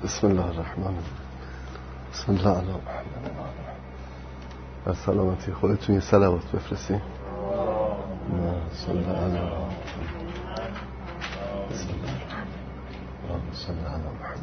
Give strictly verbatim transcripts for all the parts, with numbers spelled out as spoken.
بسم الله الرحمن الرحیم. بسم الله علی محمد. از سلامتی خودتون یه صلوات بفرستین. صلی الله علی محمد. بسم الله الرحمن. صلی الله علی محمد.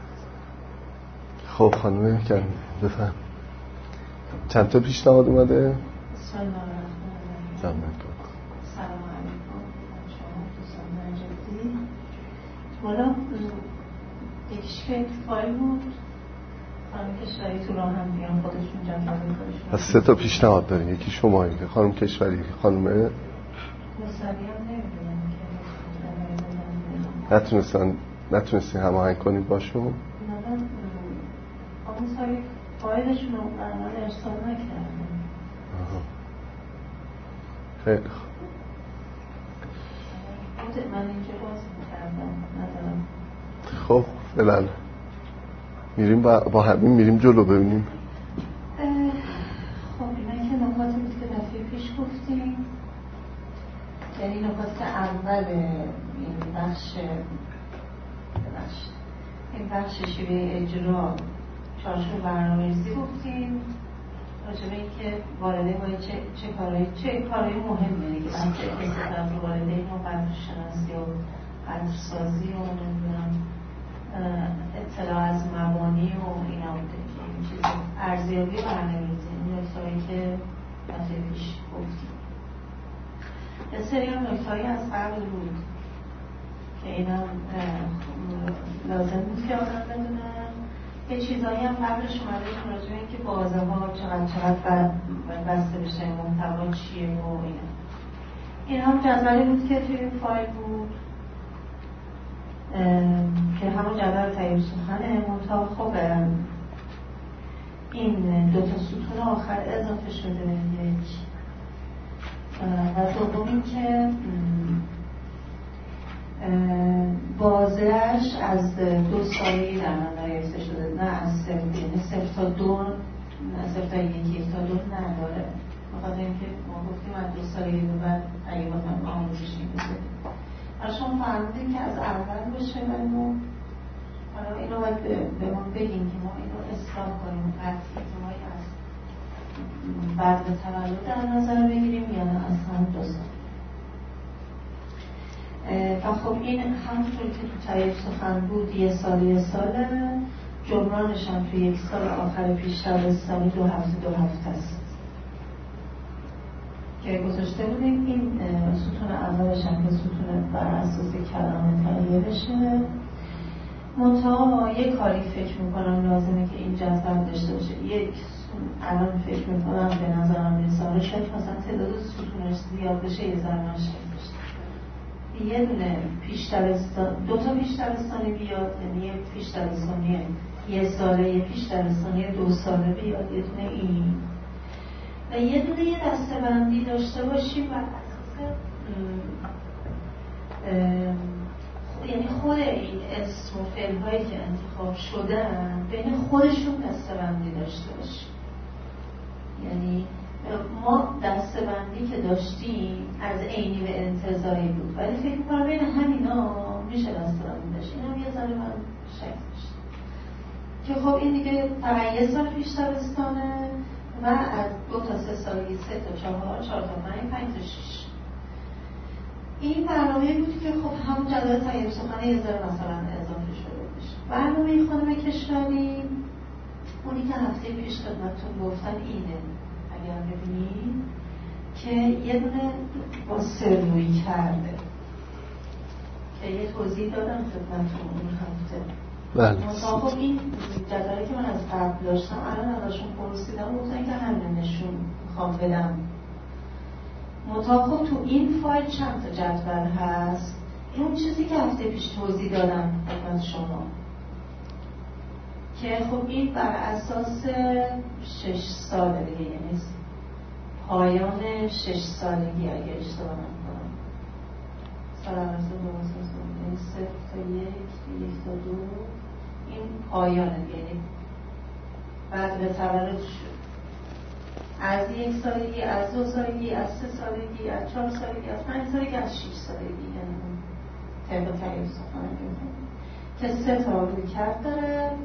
خب خانم کن بفهم چند تا پیشنهاد اومده؟ بسم الله الرحمن الرحیم. سلام علیکم شما دوستان جدی. والا یکیش که فایل بود خانم کشوری تو راه هم بیان خودشون جمع خودشون. پس سه تا پیشنهاد دارین، یکی شمایی که خانم کشوری که خانم مصری هم نمیدونم که نتونستن نتونستی هماهنگ کنید باشون؟ نه آقا سایی فایلشون رو برمان ارسال نکردم. خیلی خوب. من اینجا باز میکردم ندارم. خب فعلا میریم با, با همین میریم جلو ببینیم. خب اینا که نکاتی بود که دفعه پیش گفتیم، یعنی نکات که اول این بخش بخش این بخش شیوه اجرا چارچوب برنامه‌ریزی گفتیم، راجبه این که والدین باید چه چه کارهایی چه کارهایی مهمه که بحث استفاده والدین و قدرشناسی و قدرسازی و نمیدونم اطلاع از مبانی و اینا بوده که این چیز ارزیابی برنامه‌ریزی این نکته‌هایی که دفعه پیش گفتیم. یه سری هم نکته‌هایی از قبل بود که اینم لازم بود که آدم بدونن. یه چیزایی هم قبلش اومده که راجع به این که بازه ها چقدر چقدر بسته بشه، محتوا چیه و اینا. این هم جدولی بود که توی این فایل بود که همون جدول تغییر سخنه منتها خب این دو تا ستون آخر اضافه شده یک و دوم این که بازهش از دو سالگی در من دایرسته شده، نه از صفر، یعنی صفر تا دو، نه صفر تا یک، یک تا دو نداره. بخاطر اینکه ما گفتیم از دو سالگی به بعد تقریبات هم آموزش میده. حالا شما فرمودیم که از اول باشه ولی ما حالا اینو باید به ما بگیم که ما اینو اصلاح کنیم، قطعی که ما از بعد به تولد در نظر بگیریم یا نه از هم دو سال. و خب این همونطور که تو تایید سخن بود یه سال یه ساله، جبرانش هم تو یک سال آخر پیش دبستانی دو هفته دو هفته است که گذاشته بودیم. این ستون اولش هم که ستون بر اساس کلمه تهیه بشه. منتها یک کاری فکر میکنم لازمه که این جدول داشته باشه. یک الان فکر میکنم به نظرم میرسه شاید مثلا تعداد ستونش زیاد بشه یه ذره مشکل داشته. یه دونه پیش دبستان، دو تا پیش دبستانی بیاد، یعنی یه پیش دبستانی یه ساله، یه پیش دبستانی دو ساله بیاد، یه دونه این و یه دونه یه دسته‌بندی داشته باشیم بر اساس یعنی خود این اسم و فعل‌هایی که انتخاب شدن بین خودشون دسته‌بندی داشته باشیم. یعنی ما دسته‌بندی که داشتیم از عینی به انتظاری بود ولی فکر می‌کنم بین همینا میشه دسته‌بندی داشت. اینم یه ذره من شک داشتم که خب این دیگه فقط یه سال پیش دبستانه و از دو تا سه سالگی سه تا چهار چهار تا پنج پنج تا شش. این برنامه بود که خب همون جدول تغییر سخنه یه ذره مثلا اضافه شده بشه. برنامه خانم کشوری اونی که هفته پیش خدمتتون گفتن اینه، اگر ببینید که یه دونه با سروی کرده که یه توضیح دادم خدمتتون اون هفته. بله. مطابق این جدولی که من از قبل داشتم الان ازشون پرسیدم گفتن که همین نشون میخوام بدم. مطابق تو این فایل چند تا جدول هست. این اون چیزی که هفته پیش توضیح دادم خدمت شما که خب این بر اساس شش ساله دیگه، یعنی پایان شش سالگی اگه اشتباه نکنم سال اول یعنی صفر تا یک، یک تا دو این پایانه، یعنی بعد به تولد شد از یک سالگی، از دو سالگی، از سه سالگی، از چهار سالگی، از پنج سالگی، از شش سالگی، یعنی طبق تغییر سخنه که سه تا روی کرد داره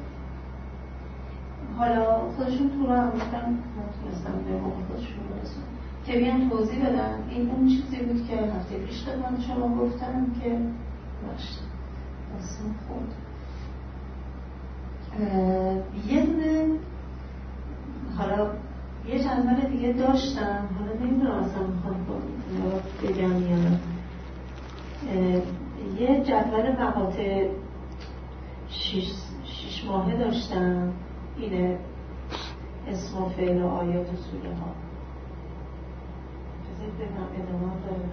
حالا خودشون تو رو هم بودن نتونستم به موقع خودشون برسون که بیان توضیح بدن. این اون چیزی بود که هفته پیش خدمت شما گفتم که باشت دستم خورد. یه دونه حالا یه جدول دیگه داشتم، حالا نمیدونم اصلا میخوام بگم یا نه. یه جدول مقاطع شیش, شیش ماهه داشتم، اینه اسم و فعل و آیات و سوره ها. بذارید بگم ادامه داره.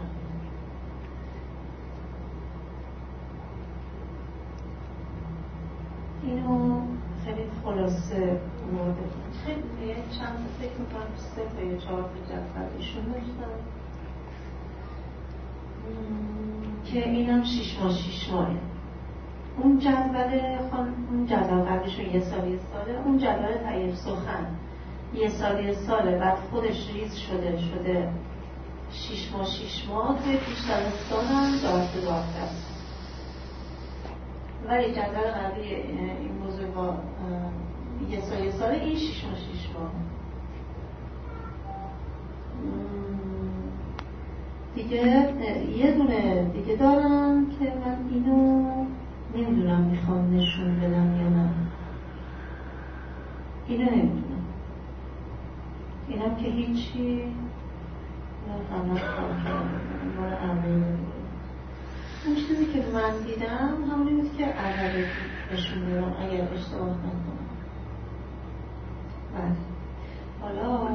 اینو خیلی خلاصه مورد خیلی چند فکر میکنم سه تا یا چهار تا جدول ایشون داشتم که اینم شیش ماه شیش ماهه. اون جدول اون جدول قبلشون یه سال یه ساله، اون جدول تغییر سخن یه سال یه ساله، بعد خودش ریز شده شده شیش ماه شیش ماه توی پیش دبستان هم دارسته دارسته است. ولی جدول قبلی این بزرگوار یه سال یه ساله، این شیش ماه شیش ماه. دیگه یه دونه دیگه دارم که من اینو نمیدونم میخوام نشون بدم یا نه. اینو نمیدونم، اینم که هیچی نمیدونم نمیدونم. اون چیزی که من دیدم همونی بود که اولی نشون بدم اگر اشتباه نکنم. بله حالا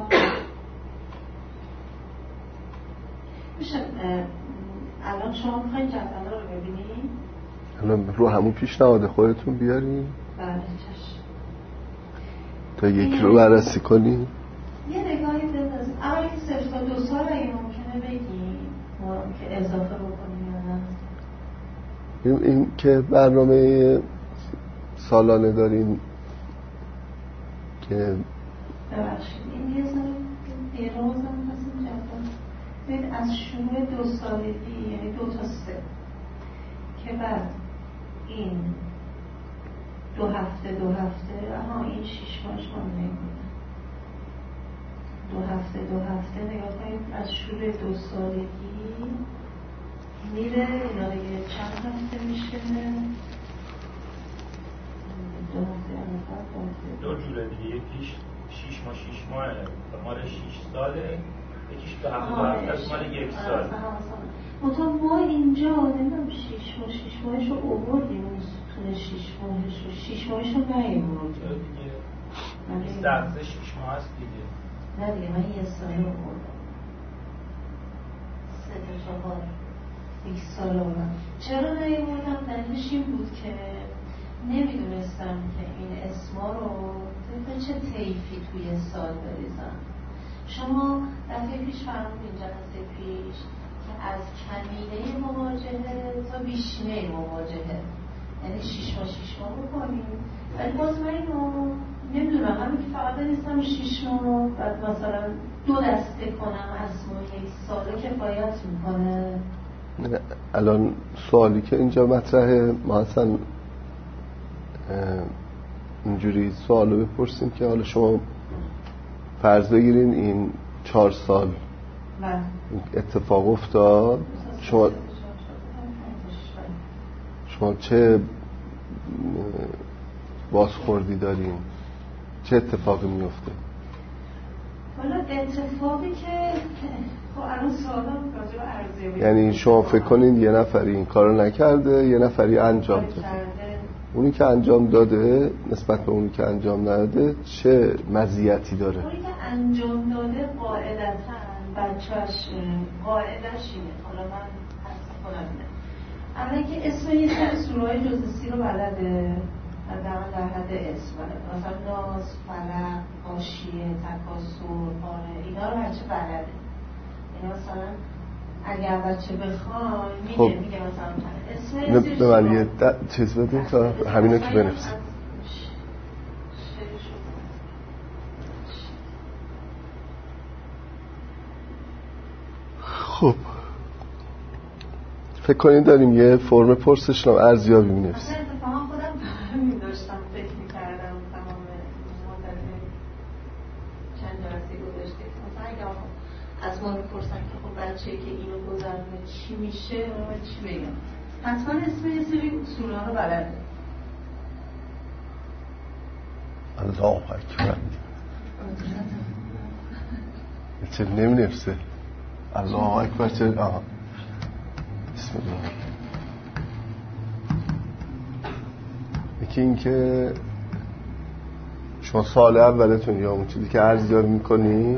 میشه الان شما میخواین جدول رو ببینید؟ الان رو همون پیشنهاد خودتون بیارین؟ بله چشم. تا یکی رو بررسی کنیم؟ یه نگاهی بندازیم. اولی که صرف تا دو سال اگه ممکنه بگیم که اضافه بکنیم یا نه. این, این که برنامه سالانه داریم که ببخشید این یه ذره دیروزم پس این جدول ببین از شروع دو سالگی یعنی دو تا سه که بعد این دو هفته دو هفته اما این شیش ماهش من نمیدونم دو هفته دو هفته نگاه کنید از شروع دو سالگی میره اینا دیگه چند هفته میشه دو هفته دو جوره دیگه یکیش شیش ماه شیش ماه مال شیش ساله، یکیش دو هفته دو هفته مال یک سال. منطقه ما اینجا نمیدونم شیش ماه شیش ماهش رو اووردیم اون ستون شیش ماهش رو شیش ماهش رو نیوردیم دیگه بیست درصد شیش ماه هست دیگه. نه دیگه من یه سال رو اووردم سه تا چهار یک سال رو اووردم. چرا نیوردم؟ دلیلش این بود که نمیدونستم که این اسما رو طبق چه طیفی توی سال بریزم. شما دفعه پیش فرمودین جلسه پیش که از کمینه مواجهه تا بیشینه مواجهه یعنی شیش ماه شیش ماه بکنیم. ولی باز من اینو نمیدونم همین که فقط بریزم شیش ماه بعد مثلا دو دسته کنم اسما یک ساله کفایت میکنه. الان سوالی که اینجا مطرحه ما اصلا اینجوری سوالو بپرسیم که حالا شما فرض بگیرین این چهار سال من. اتفاق افتاد شما شما چه بازخوردی دارین؟ چه اتفاقی میفته؟ حالا اتفاقی که خب الان سوالم راجع به ارزیابی یعنی شما فکر کنین یه نفری این کارو نکرده یه نفری انجام داده، اونی که انجام داده نسبت به اونی که انجام نداده چه مزیتی داره؟ اونی که انجام داده قاعدتاً بچه‌اش قاعدش اینه. حالا من حس کنم اینه اما که اسم یه سری سوره‌های جزء رو بلده حداقل در حد اسم بلده مثلا ناس، فلق، حاشیه، تکاسر، پاره اینا رو بچه بلده. یعنی مثلا اگر بچه بخوای میگه خب. میگه مثلا اسم به من یه چیز بدین تا همینو که بنفسه. خب فکر کنید داریم یه فرم پرسشنامه ارزیابی می‌نویسیم. اصلا اتفاقا خودم همین داشتم فکر می‌کردم تمام مدت اگه از ما میپرسن که خب بچه‌ای که اینو گذرونه چی میشه و چی بگم، حتما اسم یه سری اصولا رو بلده. الله اکبر. چه نمی‌نفسه الله اکبر. چه آها بسم الله. یکی این که شما سال اولتون یا اون چیزی که ارزیابی میکنی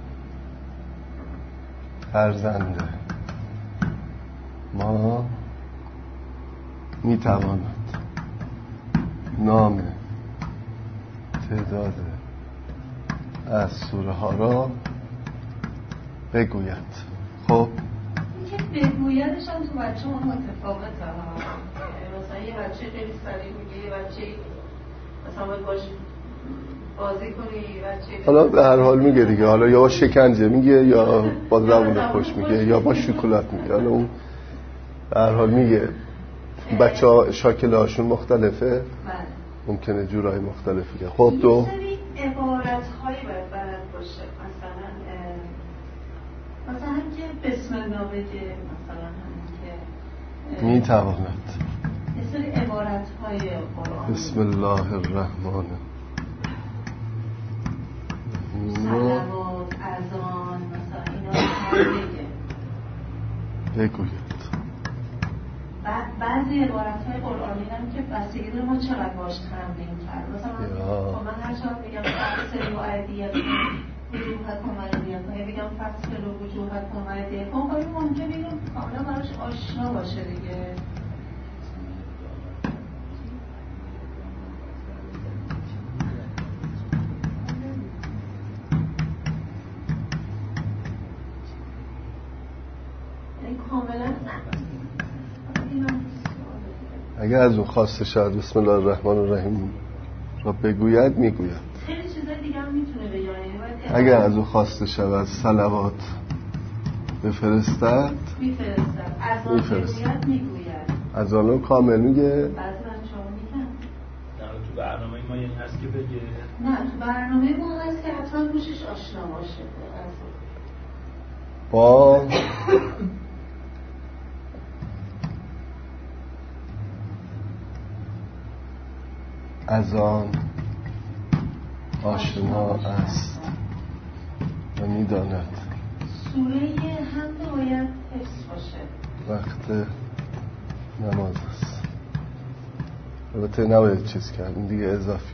فرزنده ما میتواند نام تعداد از سوره ها را بگوید. خب این که بگویدش هم تو بچه هم متفاوته ها. مثلا یه بچه خیلی سریع میگه، یه بچه مثلا باید باش بازی کنی، بچه حالا به هر حال میگه دیگه، حالا یا با شکنجه میگه یا با زبون خوش میگه یا با شکلات میگه، حالا اون به هر حال میگه. بچه ها شاکله هاشون مختلفه، ممکنه جورای مختلفی که خب دو سری عبارت هایی باید بلد باشه. مثلا مثلا که بسم الله بگه، مثلا همین که میتواند یه سری عبارت های قرآن، بسم الله الرحمن صلوات، اذان، مثلا اینا رو بگه بگوید. بعضی عبارت های قرآنی هم که بستگی داره ما چقدر باش تمرین کرد. مثلا من هر چقدر میگم فصل و عدیت وجوهت و عدیت ها، میگم فصل و وجوهت و عدیت ها، خواهی ممکن میگم کاملا براش آشنا باشه دیگه. اگر از اون خواسته شاید بسم الله الرحمن الرحیم را بگوید میگوید. خیلی چیزای دیگه هم میتونه بگه. اگر از اون خواسته شود صلوات بفرستد میفرستد، از آن بگوید میگوید، از آن کامل میگه. بعضی بچه ها میگن نه تو برنامه ما این هست که بگه، نه تو برنامه ما هست که حتما روشش آشنا باشه با از آن آشنا است و میداند. سوره هم باید حفظ باشه. وقت نماز است. البته نباید چیز کردیم دیگه اضافی.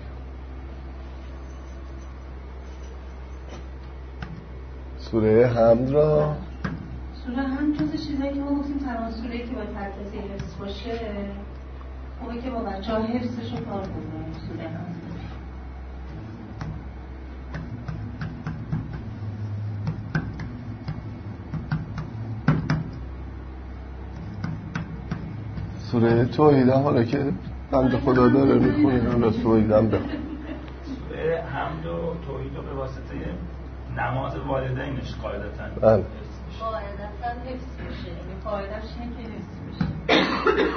سوره حمد را سوره هم جز چیزایی که ما گفتیم تنها سوره‌ای که باید هر کسی حفظ باشه، خوبه که با بچه ها حفظش رو کار بکنیم. سوره هم سوره توحید هم حالا که بنده خدا داره میخونه حالا توحید هم بخون. سوره حمد و توحید رو به واسطه نماز والدینش قاعدتاً بله قاعدتاً حفظ میشه، یعنی قاعدش اینه که حفظ میشه.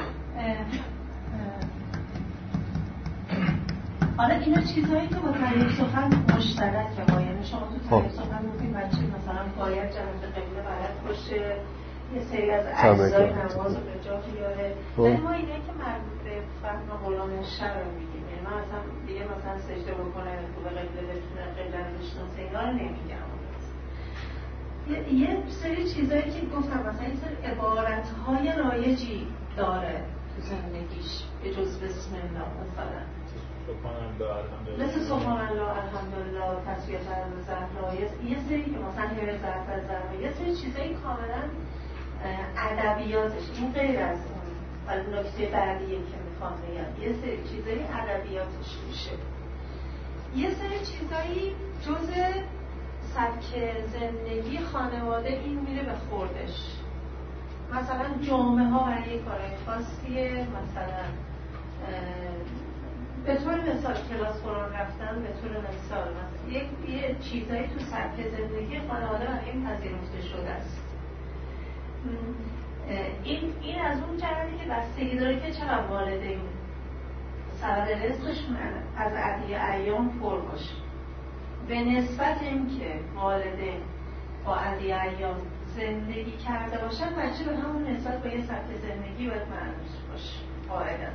حالا اینا چیزهایی که با تعریف سخن مشترکه ها، یعنی شما تو تعریف سخن گفتیم بچه مثلا باید جهت قبله بلد باشه، یه سری از اجزای نماز رو به جا بیاره، ولی ما اینه که مربوط به فهم قرآن شرع میگیم. یعنی من اصلا دیگه مثلا سجده بکنه تو به قبله بتونه قبله رو بشناسه اینا رو نمیگم. یه, یه سری چیزایی که گفتم مثلا این سری عبارت‌های رایجی داره تو زندگیش به جز بسم الله، مثلا مثل سبحان الله، الحمدلله، تسبیح فرد زهرا، یه سری که مثلا هر زهر زهرا، یه سری چیزایی کاملا ادبیاتش این غیر از اون نکته بعدیه که میخوام بگم، یه سری چیزایی ادبیاتش میشه، یه سری چیزایی جز سبک زندگی خانواده این میره به خوردش. مثلا جمعه ها برای کارهای خاصیه، مثلا به طور مثال کلاس قرآن رفتن، به طور مثال مثلا یک یه چیزایی تو سبک زندگی خانواده برای این پذیرفته شده است. این این از اون جهتی که بستگی داره که چقدر والدین سبد رزقشون از عدیه ایام پر باشه. به نسبت این که والدین با علی ایام زندگی کرده باشن بچه به همون نسبت با یه سبک زندگی باید معنوس باشه قاعدت.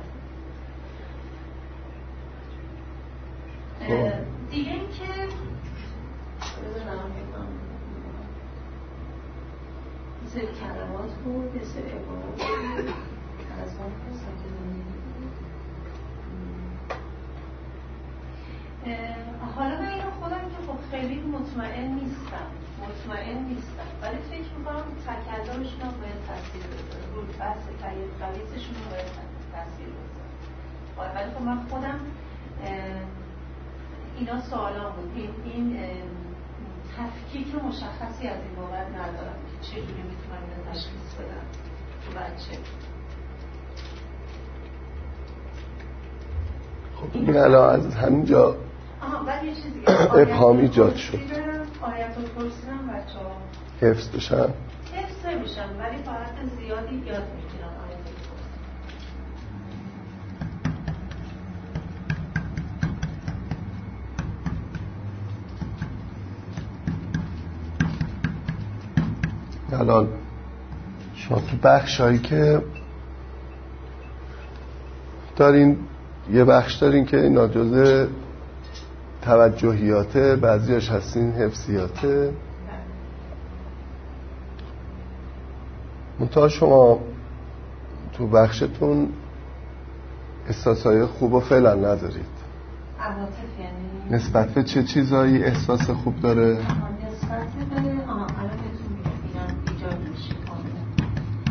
دیگه این که بزنم بگم یه سری کلمات بود، یه سری عبارات بود از من سبک زندگی. حالا من اینو خودم که خب خیلی مطمئن نیستم مطمئن نیستم ولی فکر میکنم تکلمشون هم باید تاثیر بذاره، روی بحث تغییر خلیصشون هم باید تاثیر بذاره. ولی خب من خودم اینا سوالان بود، این, این تفکیک مشخصی از این بابت ندارم که چجوری میتونم اینو تشخیص بدم تو بچه. خب این الان از همینجا ابهام ایجاد شد. آیت الکرسی هم بچه ها حفظ بشن؟ حفظ نمیشن ولی فقط زیادی یاد میگیرن آیت الکرسی. الان شما تو بخش هایی که دارین یه بخش دارین که اینا جزء توجهیاته، بعضیاش هستین حفظیاته. منتها شما تو بخشتون احساسای خوب و فعلا ندارید. عواطف یعنی نسبت به چه چیزایی احساس خوب داره؟ نسبت به آها الان بهتون میگم ایجاد میشه کاملا.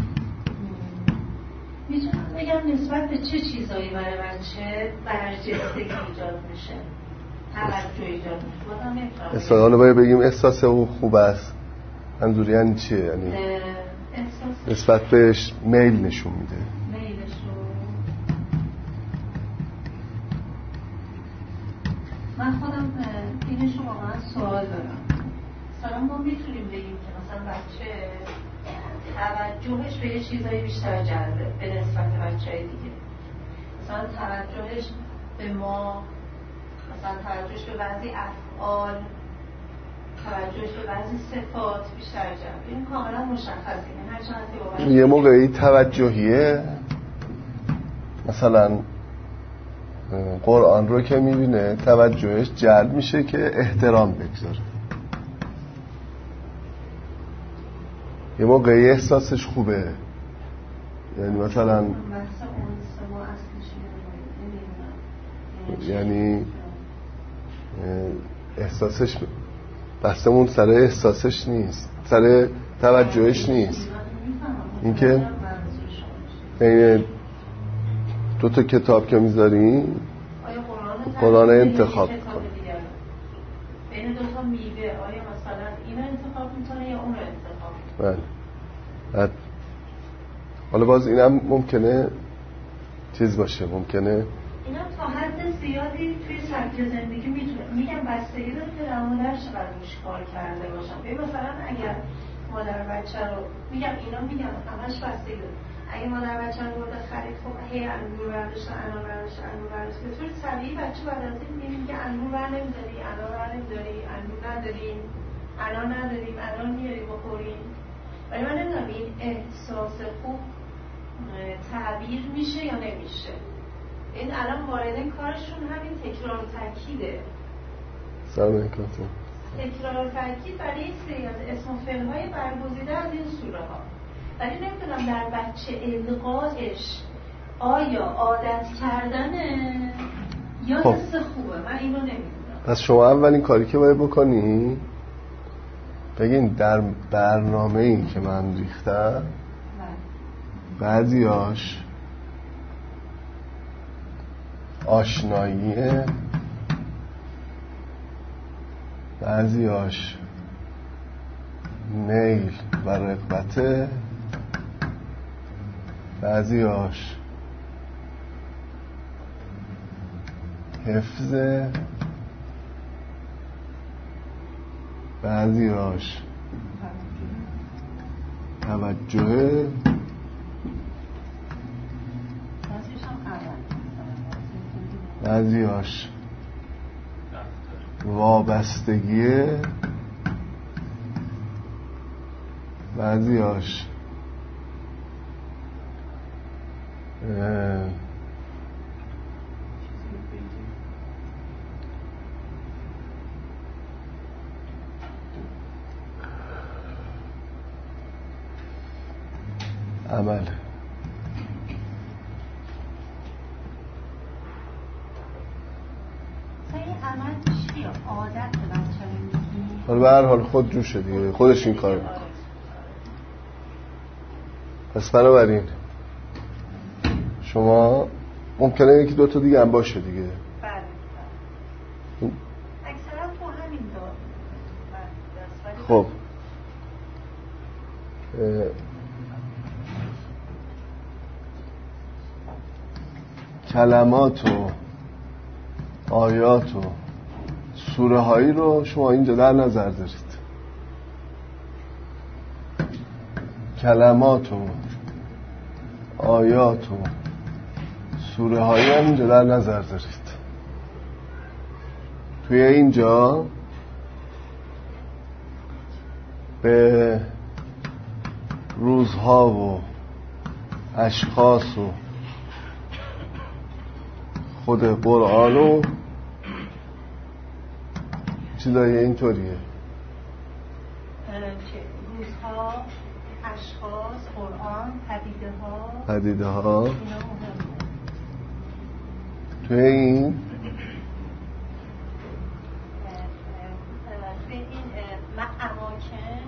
میتونم بگم نسبت به چه چیزایی برای بچه برجستگی ایجاد میشه، توجه ایجاد میشه. بازم نمیتونم احساس باید بگیم احساس او خوب است. منظور یعنی چیه؟ یعنی نسبت بهش میل نشون میده. میلشو من خودم اینشو واقعا سوال دارم. مثلا ما میتونیم بگیم که مثلا بچه توجهش به یه چیزایی بیشتر جلبه به نسبت بچه‌های دیگه. مثلا توجهش به ما، مثلا توجهش به بعضی افعال، توجهش به بعضی صفات بیشتر جلبه. این کاملا مشخصه. این هر چند یه موقعی توجهیه مثلا قرآن رو که میبینه توجهش جلب میشه که احترام بگذاره. یه موقعی احساسش خوبه، یعنی مثلا یعنی احساسش بحثمون سر احساسش نیست، سر توجهش نیست. اینکه بین دو تا کتاب که میذاریم قرآن انتخاب کن. بین دو تا میوه آیا مثلا اینو انتخاب میکنه یا اون رو انتخاب؟ بله. بعد حالا باز اینم ممکنه چیز باشه، ممکنه اینا تا حد زیادی توی سبک زندگی میتونه، میگم بستگی داره که در مادر چقدر روش کار کرده باشم. ببین مثلا اگر مادر بچه رو میگم اینا میگم همش بستگی داره. اگه مادر بچه رو برده خرید، خب هی انگور برداشت، انار برداشت، انگور برداشت، به طور طبیعی بچه بعد از این میگه که انگور بر نمیداری، انار بر نمیداری، انگور نداریم، انار نداریم، انار میاری بخوریم. ولی من نمیدونم این احساس خوب تعبیر میشه یا نمیشه. این الان وارد کارشون همین تکرار و تاکیده. سلام کاتو. تکرار و تاکید برای یک سری از اسم و فعل‌های برگزیده از این سوره ها. ولی نمیدونم در بچه القایش آیا عادت کردنه یا حس خوبه. من اینو نمیدونم. پس شما اولین کاری که باید بکنی بگین در برنامه‌ای که من ریختم بعضیاش آشناییه، بعضیاش میل و رغبته، بعضیاش حفظه، بعضیاش توجهه، بعضیاش وابستگیه، بعضیاش عمل حالا به هر حال خود جوشه دیگه، خودش این کار میکنه. پس بنابراین شما ممکنه یکی دوتا دیگه هم باشه دیگه. بله اکثرا تو همین دار. خب کلمات و آیات و سوره هایی رو شما اینجا در نظر دارید. کلمات و آیات و سوره هایی هم اینجا در نظر دارید. توی اینجا به روزها و اشخاص و خود قرآن و چیزای اینطوریه. روزها، اشخاص، قرآن، پدیده ها پدیده ها توی این توی این اماکن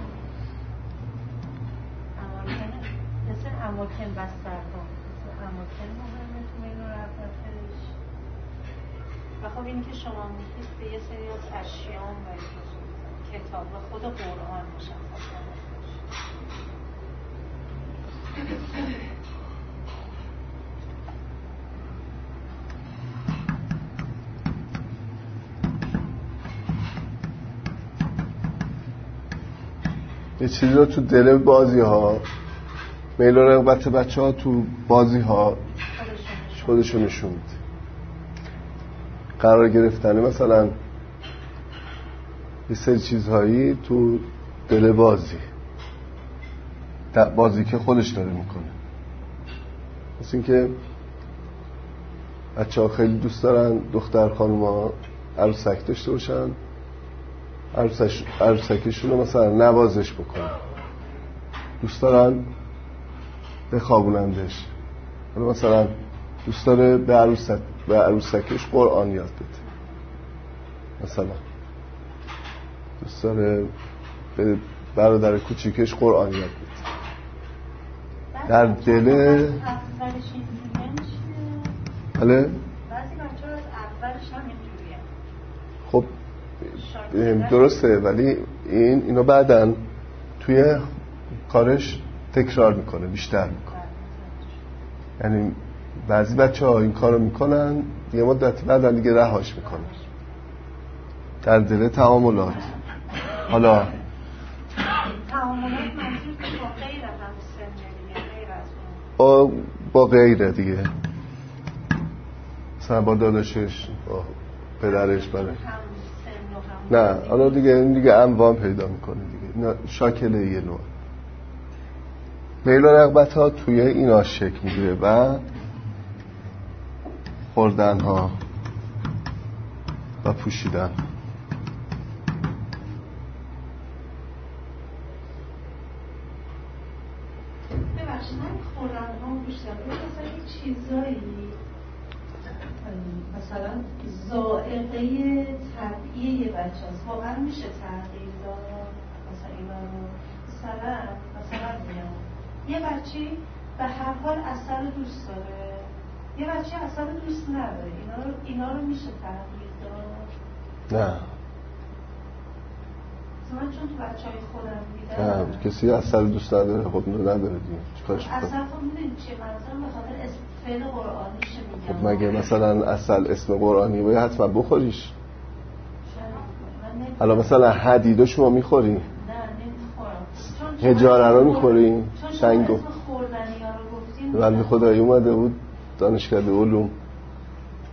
اماکن مثل اماکن بسترها اماکن مهمه تو این رفتش. و خب این که شما میگید به یه سری از اشیام و کتاب و خود قرآن مشخص یه چیزی رو تو دل بازی ها، میل و رغبت بچه ها تو بازی ها خودشو نشون میده. قرار گرفتن مثلا یه سری چیزهایی تو دل بازی بازی که خودش داره میکنه. مثل این که بچه ها خیلی دوست دارن دختر خانوم ها عروسک داشته باشن، عروسکشون رو مثلا نوازش بکنن، دوست دارن بخوابونندش، مثلا دوست داره به عروسک به عروسکش قرآن یاد بده، مثلا دوست داره به برادر کوچیکش قرآن یاد بده. در دل بله خب درسته، ولی این اینو بعدن توی کارش تکرار میکنه، بیشتر میکنه. یعنی بعضی بچه ها این کارو میکنن یه مدت بعدن دیگه رهاش میکنن در دل تعاملات. حالا تعاملات منظور که با غیر هم سنه غیر از اون با غیره دیگه، مثلا با داداشش، با پدرش، بله نه حالا دیگه این دیگه انوام پیدا میکنه دیگه، شاکله یه نوع. میل و رغبت ها توی اینا شکل میگیره و خوردن ها و پوشیدن. ببخشید من خوردن ها و پوشیدن مثلا یه چیزایی مثلا ذائقه طبیعی یه بچه هست، واقعا میشه تغییر داد مثلا اینا رو. مثلا مثلا میام یه بچه به هر حال عسل دوست داره، یه بچه عسل دوست نداره، اینا رو اینا رو میشه تغییر داد؟ نه من چون تو بچهای خودم دیدم نه کسی عسل دوست نداره، خب نداره دیگه چیکارش کنه؟ عسل خب میدونی چیه منظورم، به خاطر اسم فعل قرآنیشه میگم. خب مگه مثلا عسل اسم قرآنی باید حتما بخوریش؟ حالا مثلا حدیدو شما میخوری؟ نه نمیخورم. هجاره رو میخوری؟ سنگو؟ ولی خدایی اومده بود دانشکده علوم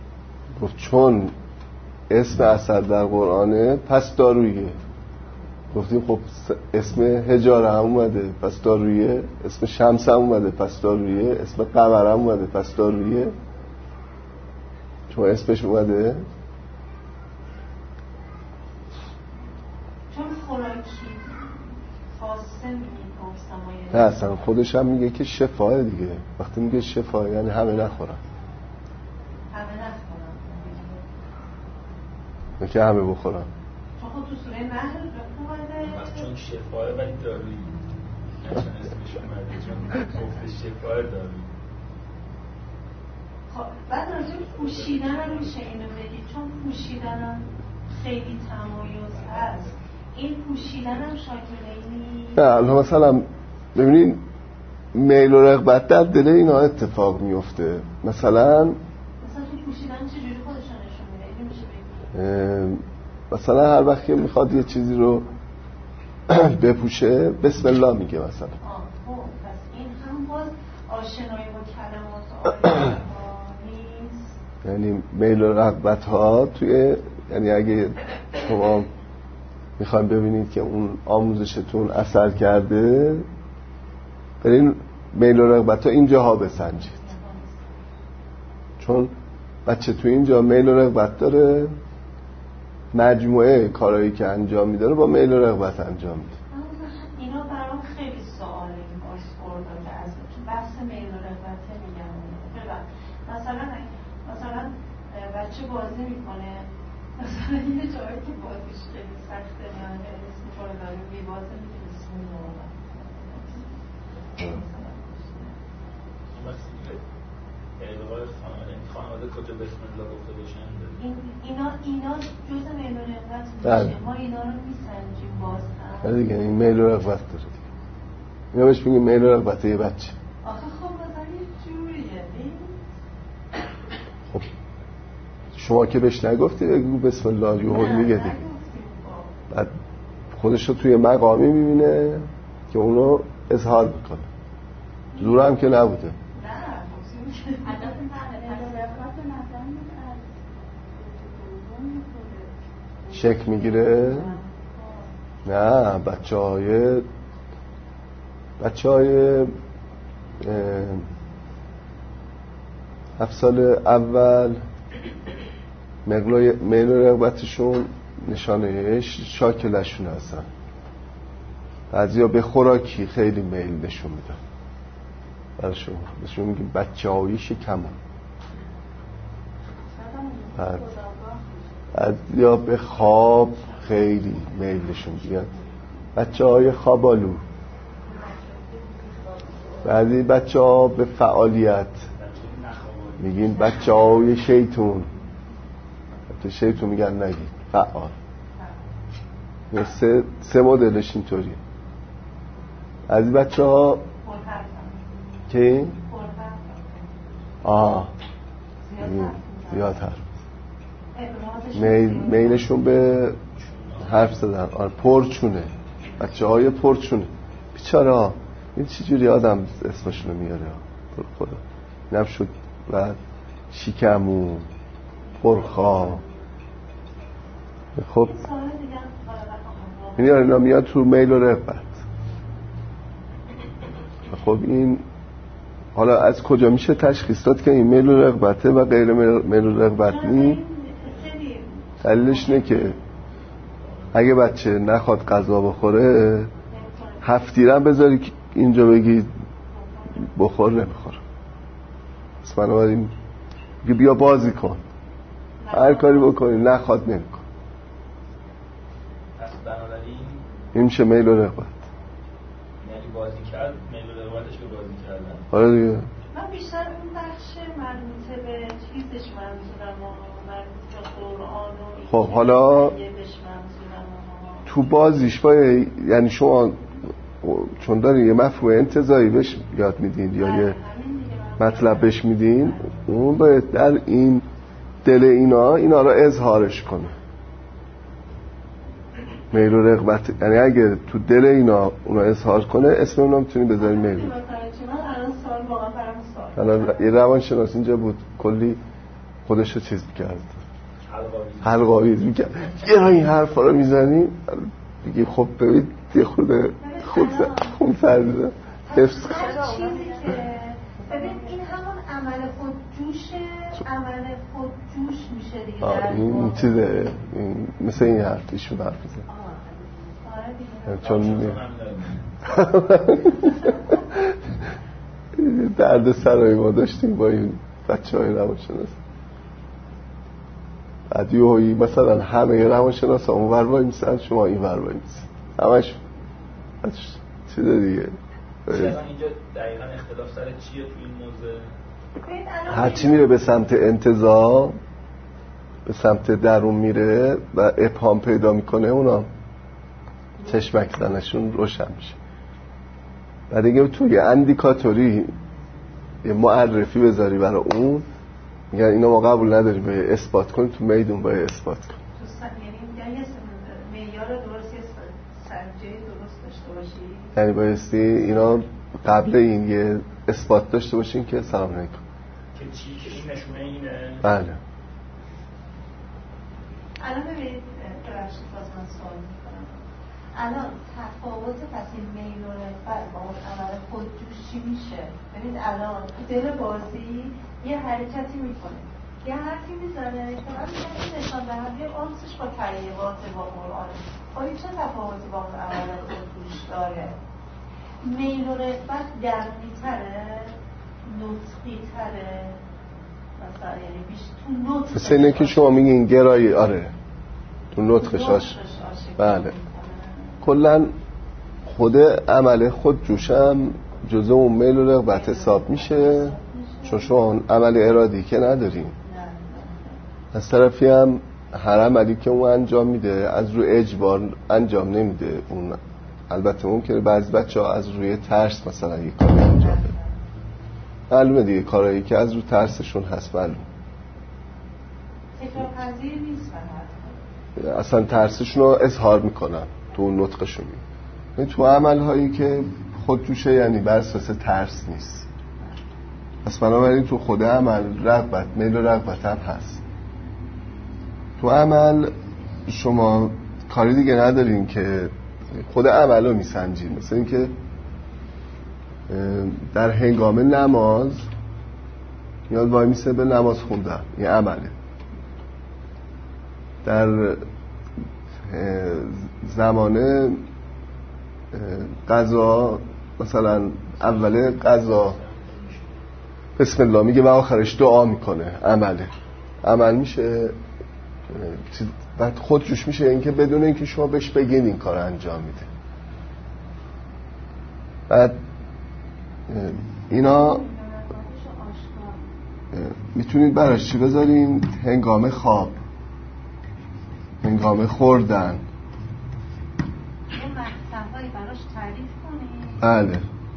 گفت چون اسم عسل در قرآنه پس دارویه. گفتیم خب اسم حجاره هم اومده پس دارویه، اسم شمس هم اومده پس دارویه، اسم قمر هم اومده پس دارویه، چون اسمش اومده. چون خوراکی خاصه میگه نه اصلا خودش هم میگه که شفاه دیگه. وقتی میگه شفاه یعنی همه نخورن، همه نخورن نه که همه بخورن. چون خود تو سوره نحل اومده چون شفاه ولی دارویی، نه چون اسمش اومده چون گفته شفاه دارویی. خب بعد راجع به پوشیدن هم میشه اینو بگید، چون پوشیدن هم خیلی تمایز هست. این پوشیدن هم شاکل اینی؟ نه الان مثلا ببینین میل و رغبت در دل اینا اتفاق میفته. مثلا مثلا تو پوشیدن چجوری خودشون نشون میده؟ اینو میشه بگید مثلا هر وقت که میخواد یه چیزی رو بپوشه بسم الله میگه مثلا. آه خب پس این هم باز آشنایی با کلمات آیه نیست. یعنی میل و رغبت ها توی، یعنی اگه شما میخوایم ببینید که اون آموزشتون اثر کرده، برین میل و رغبت ها اینجاها بسنجید. چون بچه تو اینجا میل و رغبت داره، مجموعه کارهایی که انجام میده رو با میل و رغبت انجام میده. اینا برام خیلی سواله این بازخورده که از بحث میل و رغبت میگم. مثلا مثلا بچه بازی میکنه، مثلا یه جایی که بازیش خیلی سخته میانه اسم خوره داره بیبازه میگه اسم نورا خانواده کجا بسم الله گفته باشن اینا اینا جز میل و رغبت میشه. ما اینا رو میسنجیم باز هم دیگه این میل و رغبت داره دیگه. اینا بهش میگه میل و رغبت یه بچه. آخه خب مثلا یه جوریه خب شما که بهش نگفتی بگو بسم الله یهو میگه دیگه. بعد خودش رو توی مقامی میبینه که اونو اظهار میکنه. زور هم که نبوده. شک میگیره؟ نه بچه های بچه های هفت سال اول میل و رغبتشون نشانه شاکلشون هستن. بعضیا به خوراکی خیلی میل نشون میدن. برشون بهشون میگیم بچه های شکمون. بعضیا به خواب خیلی میل نشون میدن، بچه های خوابالو. بعضی بچه ها به فعالیت میگین بچه های شیطون. حتی شیطون میگن نگید، فعال. سه, سه مدلش اینطوریه. از بچه ها که آه زیاد حرف میل میلشون به حرف زدن. آره پرچونه، بچه های پرچونه بیچاره ها. این چجوری آدم اسمشونو میاره پر خدا نم شد. بعد شیکمون پرخواه. خب این اینا میاد تو میل و رغبت. خب این حالا از کجا میشه تشخیص داد که این میل و رغبته و غیر میل و رغبت نی؟ دلیلش اینه که اگه بچه نخواد غذا بخوره هفتیرم بذاری اینجا بگی بخور نمیخوره. پس بنابراین بیا بازی کن، هر کاری بکنی، نخواد نمیکن. پس بنابراین این میشه میل و رغبت. یعنی بازی کرد میل و رغبتش به بازی کردن. آره دیگه. من بیشتر اون بخش مربوطه به چیزش منظورم مربوط به قرآن و خب حالا تو بازیش باید، یعنی شما چون داری یه مفهوم انتزاعی بهش یاد میدین یا یه مطلب بهش میدین، اون باید در این دل اینا اینا رو اظهارش کنه. میل و رغبت، یعنی اگه تو دل اینا اونا اظهار کنه اسم اونا میتونی بذاری میل. الان یه روانشناس اینجا بود کلی خودش رو چیز میکرد، حلقاویز میکرد. یه این حرفا رو میزنی بگی خب ببین یه خورده خوب خون سرده حفظ هر چیزی که ببین این همون عمل خودجوشه، عمل خودجوش میشه دیگه. آه این چیزه این مثل این حرف ایشون حرف میزه. آره دیگه چون میگه درد سرای ما داشتیم با این بچه های روانشناس. بعد یهویی مثلا همه روانشناس ها اون ور وای میسن، شما این ور وای میسن، همش چیز دیگه. اینجا دقیقا اختلاف سر چیه تو این موضوع؟ هرچی میره به سمت انتزاع، به سمت درون میره و ابهام پیدا میکنه، اونا چشمک زنشون روشن میشه. بعد دیگه تو یه اندیکاتوری یه معرفی بذاری برای اون، میگن اینا ما قبول نداریم، باید اثبات کنی تو میدون، باید اثبات کنی. یعنی میگن یه معیار درست، یه سنجه درست داشته باشی، یعنی بایستی اینا قبل این یه اثبات داشته باشین که سلام علیکم که چی که این نشونه اینه. بله. الان ببینید ببخشید باز من سوال میکنم، الان تفاوت پس این میل و رغبت با اون عمل خودجوش چی میشه؟ ببینید الان تو دل بازی یه حرکتی میکنه، یه حرفی میزنه که من میگم این نشان دهم یه آمسش با طریقات با قرآن، خواهی چه تفاوتی با اون عمل خودجوش داره؟ میل و رغبت درمی تره، نطقی تره، مثلا یعنی بیش تو نطق مثل اینه که شما میگین گرایی، آره تو نطقش عاشق. بله کلن خود عمل خود جوشم جزء اون میل و رغبت حساب میشه، چون شما عمل ارادی که نداریم. از طرفی هم هر عملی که اون انجام میده از روی اجبار انجام نمیده. اون البته ممکنه بعضی بچه ها از روی ترس مثلا یک کاری انجام بده، معلومه دیگه کارهایی که از روی ترسشون هست معلوم تکرار پذیر نیست، اصلا ترسشون رو اظهار میکنن تو اون نطقشون. تو عمل هایی که خودجوشه یعنی بر اساس ترس نیست، پس بنابراین تو خود عمل رغبت، میل و رغبت هم هست. تو عمل شما کاری دیگه ندارین که خود عمل رو میسنجین. مثل این که در هنگام نماز میاد وای میسه به نماز خوندن، این عمله. در زمان قضا مثلا اول قضا بسم الله میگه و آخرش دعا میکنه، عمله. عمل میشه بعد خود جوش میشه، این که بدون اینکه شما بهش بگین این کار انجام میده. بعد اینا میتونید براش چی بذارین؟ هنگام خواب، هنگام خوردن، براش تعریف کنید. بله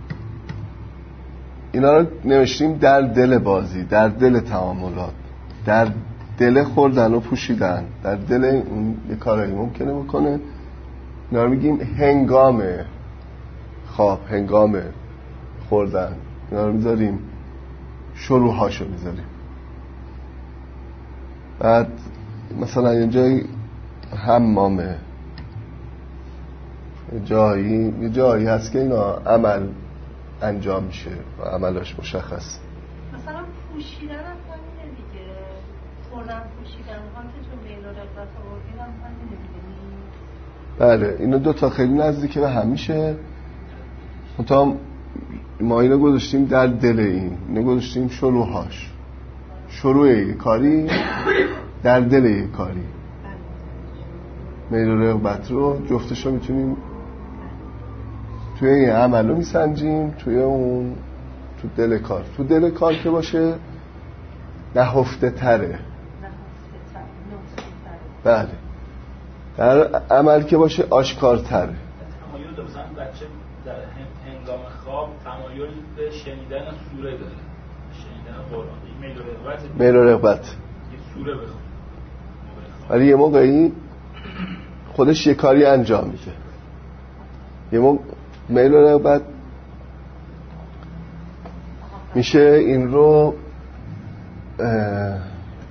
اینا رو نوشتیم در دل بازی، در دل تعاملات، در دل خوردن و پوشیدن، در دل اون یه کارایی ممکنه بکنه. اینا رو میگیم هنگام خواب، هنگام خوردن. اینا رو میذاریم، شروعهاشو میذاریم. بعد مثلا یه جایی حمامه، جایی یه جایی هست که اینا عمل انجام میشه و عملش مشخص. مثلا پوشیدن هم همینه دیگه، خوردن پوشیدن هم که تو میل و رغبت آوردین هم همینه دیگه. بله اینا دوتا خیلی نزدیکه به هم میشه. منتها ما اینو گذاشتیم در دل این، اینو گذاشتیم شروعهاش، شروع یک کاری در دل یک کاری. میل و رغبت رو جفتش رو میتونیم توی این عمل رو میسنجیم، توی اون تو دل کار. تو دل کار که باشه نهفته تره، بله. در عمل که باشه آشکار تره. تمایل داره، مثلا بچه در هنگام خواب تمایل به شنیدن سوره داره، شنیدن قرآن. میل و رغبت میل و رغبت یه سوره بخونه، ولی یه موقعی خودش یه کاری انجام میده. یه موقع میل و رغبت میشه این رو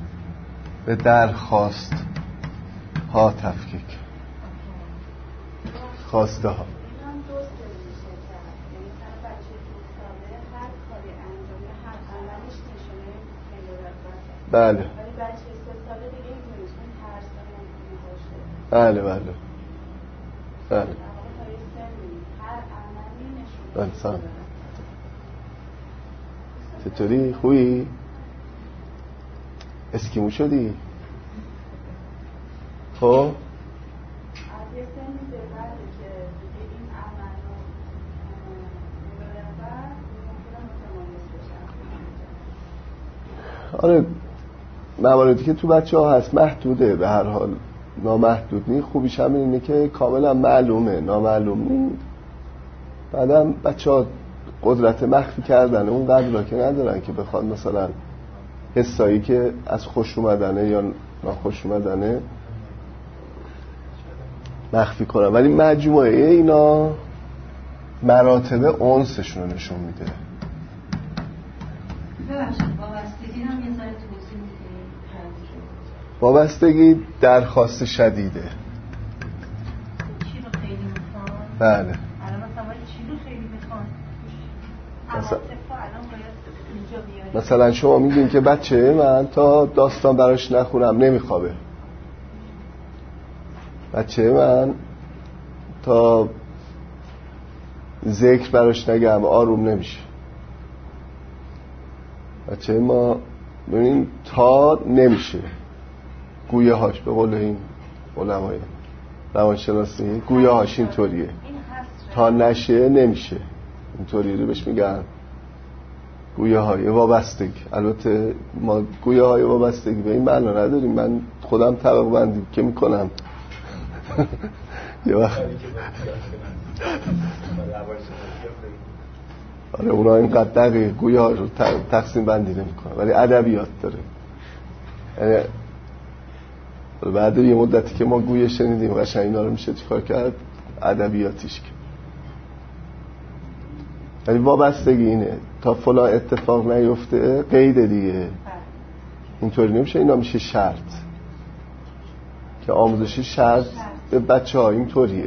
به درخواست ها تفکیک. خواسته ها. بله بله بله بله بله سلام. چطوری؟ خوبی؟ اسکیمو شدی؟ خب آره مواردی که تو بچه ها هست محدوده، به هر حال نامحدود نی. خوبیش همین اینه که کاملا معلومه، نامعلوم نی. بعدم بچه ها قدرت مخفی کردن اون قدر را که ندارن که بخواد مثلا حسایی که از خوش اومدنه یا ناخوش اومدنه مخفی کنن، ولی مجموعه اینا مراتب انسشون رو نشون میده. ببخشید وابستگی هم یه ذره توضیح میدید؟ وابستگی درخواست شدیده. چی رو خیلی میخوان؟ بله. الان مثلا چی رو خیلی میخوان؟ مثلا الان باید اینجا بیاری. مثلا شما میگین که بچه من تا داستان براش نخونم نمیخوابه، بچه من تا ذکر براش نگم آروم نمیشه. بچه ما ببینیم تا نمیشه، گویه هاش به قول این علمای روانشناسی گویه هاش اینطوریه، تا نشه نمیشه، اینطوری رو بهش میگن گویه های وابستگی. البته ما گویه های وابستگی به این معنا نداریم، من خودم طبق بندی که میکنم یه وقت آره اونا اینقدر دقیق گویه ها رو تقسیم بندی نمیکنن، ولی ادبیات داره. یعنی بعد یه مدتی که ما گویه شنیدیم قشنگ اینا رو میشه چیکار کرد؟ ادبیاتیش که. ولی وابستگی اینه تا فلان اتفاق نیفته قید دیگه، اینطوری نمیشه. اینا میشه شرط که آموزش شرط به بچه ها اینطوریه.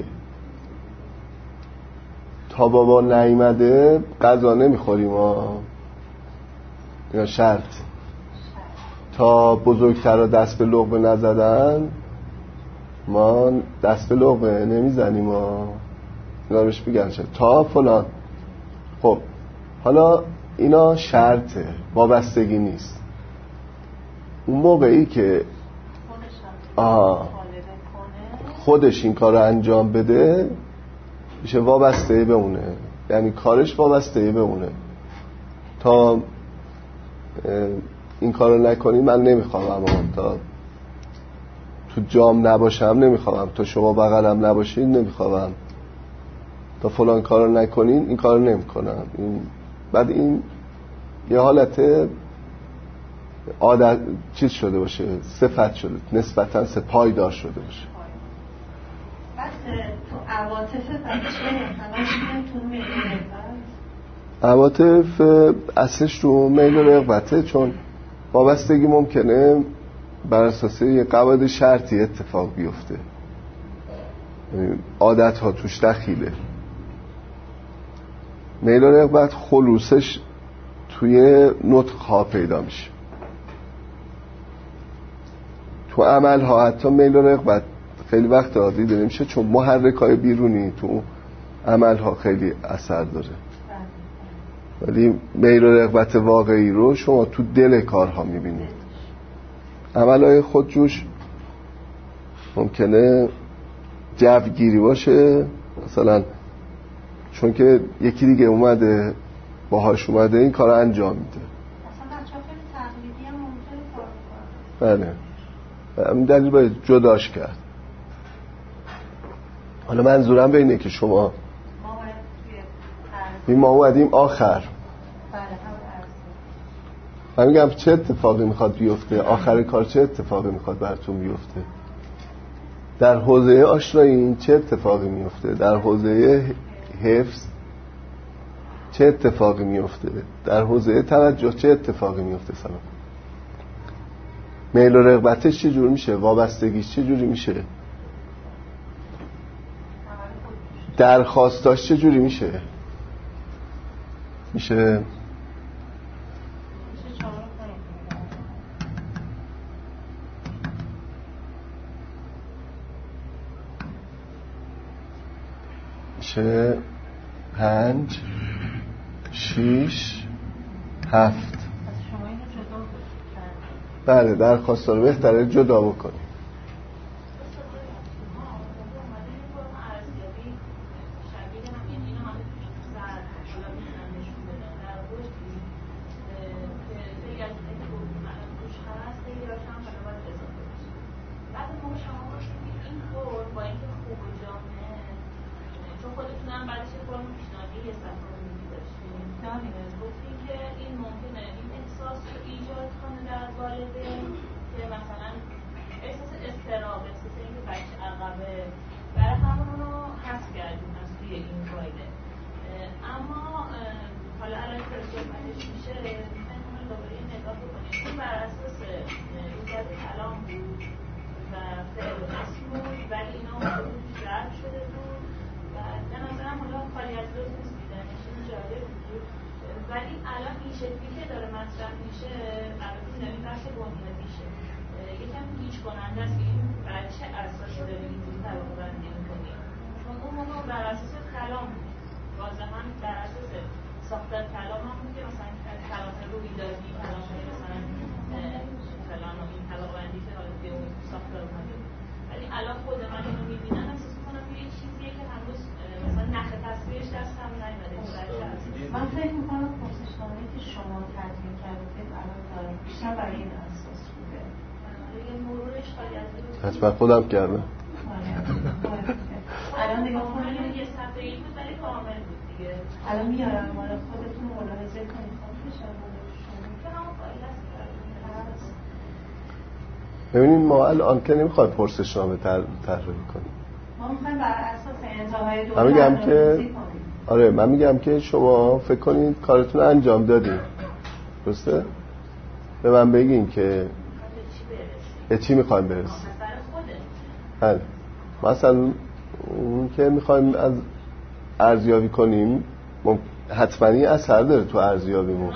تا بابا نیامده غذا نمیخوریم ها، اینا شرط. تا بزرگترها دست به لقمه نزدن ما دست به لقمه نمیزنیم ها، اینا روش میگن شرط. تا فلان. خب حالا اینا شرطه، وابستگی نیست. اون موقعی که آها خودش این کار رو انجام بده میشه وابسته به اونه، یعنی کارش وابسته به اونه. تا این کار رو نکنی من نمیخوام، تا تو جام نباشم نمیخوام، تا شما بغلم نباشید نمیخوام، تا فلان کار رو نکنین این کار رو نمیکنم. این بعد این یه حالت عادت چیز شده باشه، صفت شده، نسبتا سپایدار شده باشه. بعد تو عواطف بچه همش تو میل رغبت، عواطف اصلش رو میل و رغبته، چون وابستگی ممکنه بر اساس یه قواعد شرطی اتفاق بیفته، عادت ها توش دخیله. میل و رغبت خلوصش توی نطق ها پیدا میشه. تو عمل ها حتی میل و رغبت خیلی وقت عادی دیده میشه، چون محرک های بیرونی تو عمل ها خیلی اثر داره. ولی میل و رغبت واقعی رو شما تو دل کارها میبینید. عمل های خودجوش ممکنه جوگیری باشه، مثلا چون که یکی دیگه اومده باهاش اومده این کار انجام میده. مثلا بچه‌ها خیلی تقلیدی هم ممکنه کار کنن. بله، همین دلیل باید جداش کرد. حالا منظورم به اینه که شما ما باید توی ما اومدیم آخر. بله هم من میگم چه اتفاقی میخواد بیفته آخر کار، چه اتفاقی میخواد براتون بیفته؟ در حوزه آشنایی این چه اتفاقی میفته؟ در حوزه حفظ چه اتفاقی میفته؟ در حوزه توجه چه اتفاقی میفته؟ سلام. میل و رغبتش چه جور میشه؟ وابستگیش چه جوری میشه؟ درخواستاش چه جوری میشه؟ میشه میشه پنج شیش هفت. بله درخواست رو بهتره جدا بکنیم. حتما خودم کردم. الان نگاه کنید یه صفحه ای بود ولی کامل بود دیگه. الان میارم مال خودتون ملاحظه کنید. ببینید ما الان که نمیخوایم پرسشنامه طراحی کنیم. ما میخوایم بر اساس انتهای دوره من میگم که آره من میگم که شما فکر کنید کارتون انجام دادید. درسته؟ به من بگین که به چی میخوایم برسیم. بله مثلا اون که میخوایم از ارزیابی کنیم حتما این اثر داره تو ارزیابیمون.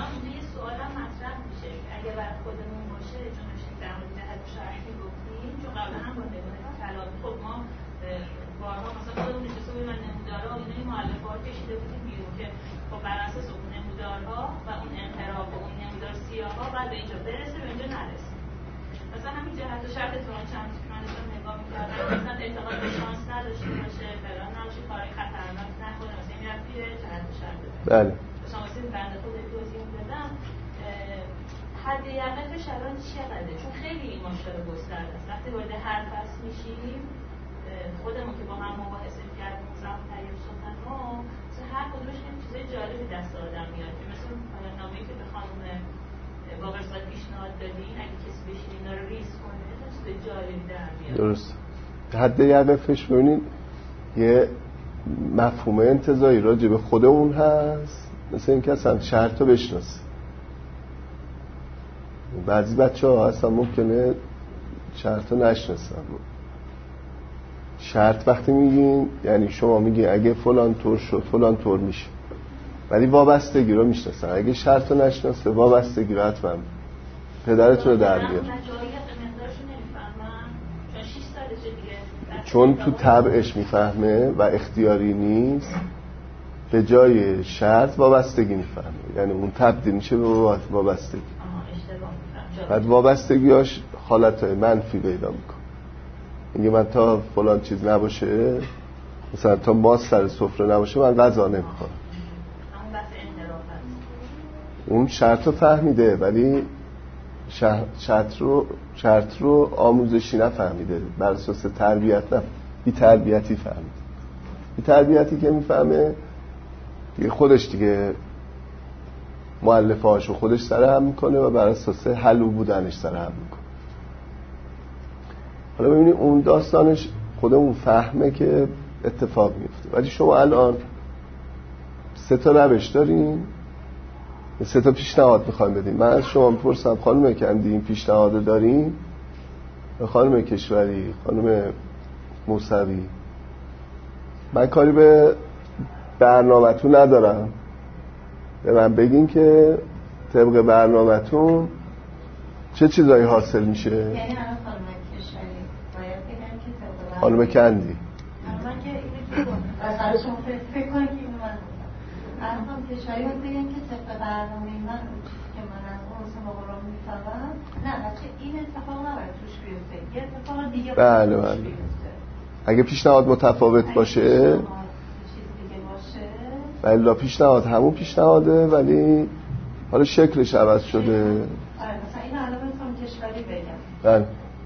بله شما بنده خود توضیح دادم حد یقینش الان چقدره؟ چون خیلی این مشکل گسترده است. وقتی وارد هر فصل میشیم خودمون که با هم مباحثه کردیم مثلا تریف سخن‌ها هر کدومش یه چیز جالبی دست آدم میاد که مثلا نامه‌ای که به خانم باقرزاد پیشنهاد دادین اگه کسی بشینه اینا رو ریز کنه چیز جالبی در میاد. درست. حد یقینش ببینید یه مفهوم انتزاعی راجع به خودمون هست، مثل این که اصلا شرط رو بشناسه. بعضی بچه ها اصلا ممکنه شرط رو نشناسن. شرط وقتی میگین یعنی شما میگین اگه فلان طور شد فلان طور میشه، ولی وابستگی رو میشناسن. اگه شرط رو نشناسه وابستگی رو حتما پدرتون رو در بیار، چون تو طبعش میفهمه و اختیاری نیست. به جای شرط وابستگی میفهمه، یعنی اون تبدیل میشه به وابستگی. بعد وابستگیاش حالتهای منفی پیدا میکنه. اینکه من تا فلان چیز نباشه، مثلا تا ماست سر سفره نباشه من غذا نمیخورم. اون شرط رو فهمیده ولی شرط رو شرط رو آموزشی نفهمیده، بر اساس تربیت نه، بی تربیتی فهمیده. بی تربیتی که میفهمه دیگه خودش دیگه مؤلفه هاشو خودش سرهم میکنه و بر اساس حلو بودنش سرهم میکنه. حالا ببینید اون داستانش خودمون فهمه که اتفاق میفته، ولی شما الان سه تا روش دارین، سه تا پیشنهاد میخوایم بدیم. من از شما میپرسم خانم کندی این پیشنهاد دارین؟ خانم کشوری، خانم موسوی، من کاری به برنامه‌تون ندارم، به من بگین که طبق برنامه‌تون چه چیزایی حاصل میشه. یعنی الان خانم کشوری باید بگن که طبق خانم کندی من که اینو که اصلا شما فکر کنید که اینو من الان خانم کشوری باید بگن که طبق برنامه من که من از اون حسن مقرام میفهمم نه بچه این اتفاق نباید توش بیفته، یه اتفاق دیگه بله بله اگه پیشنهاد متفاوت باشه ولی پیشنهاد همون پیشنهاده ولی حالا شکلش عوض شده. آره مثلا این الان میخوام کشوری بگم بله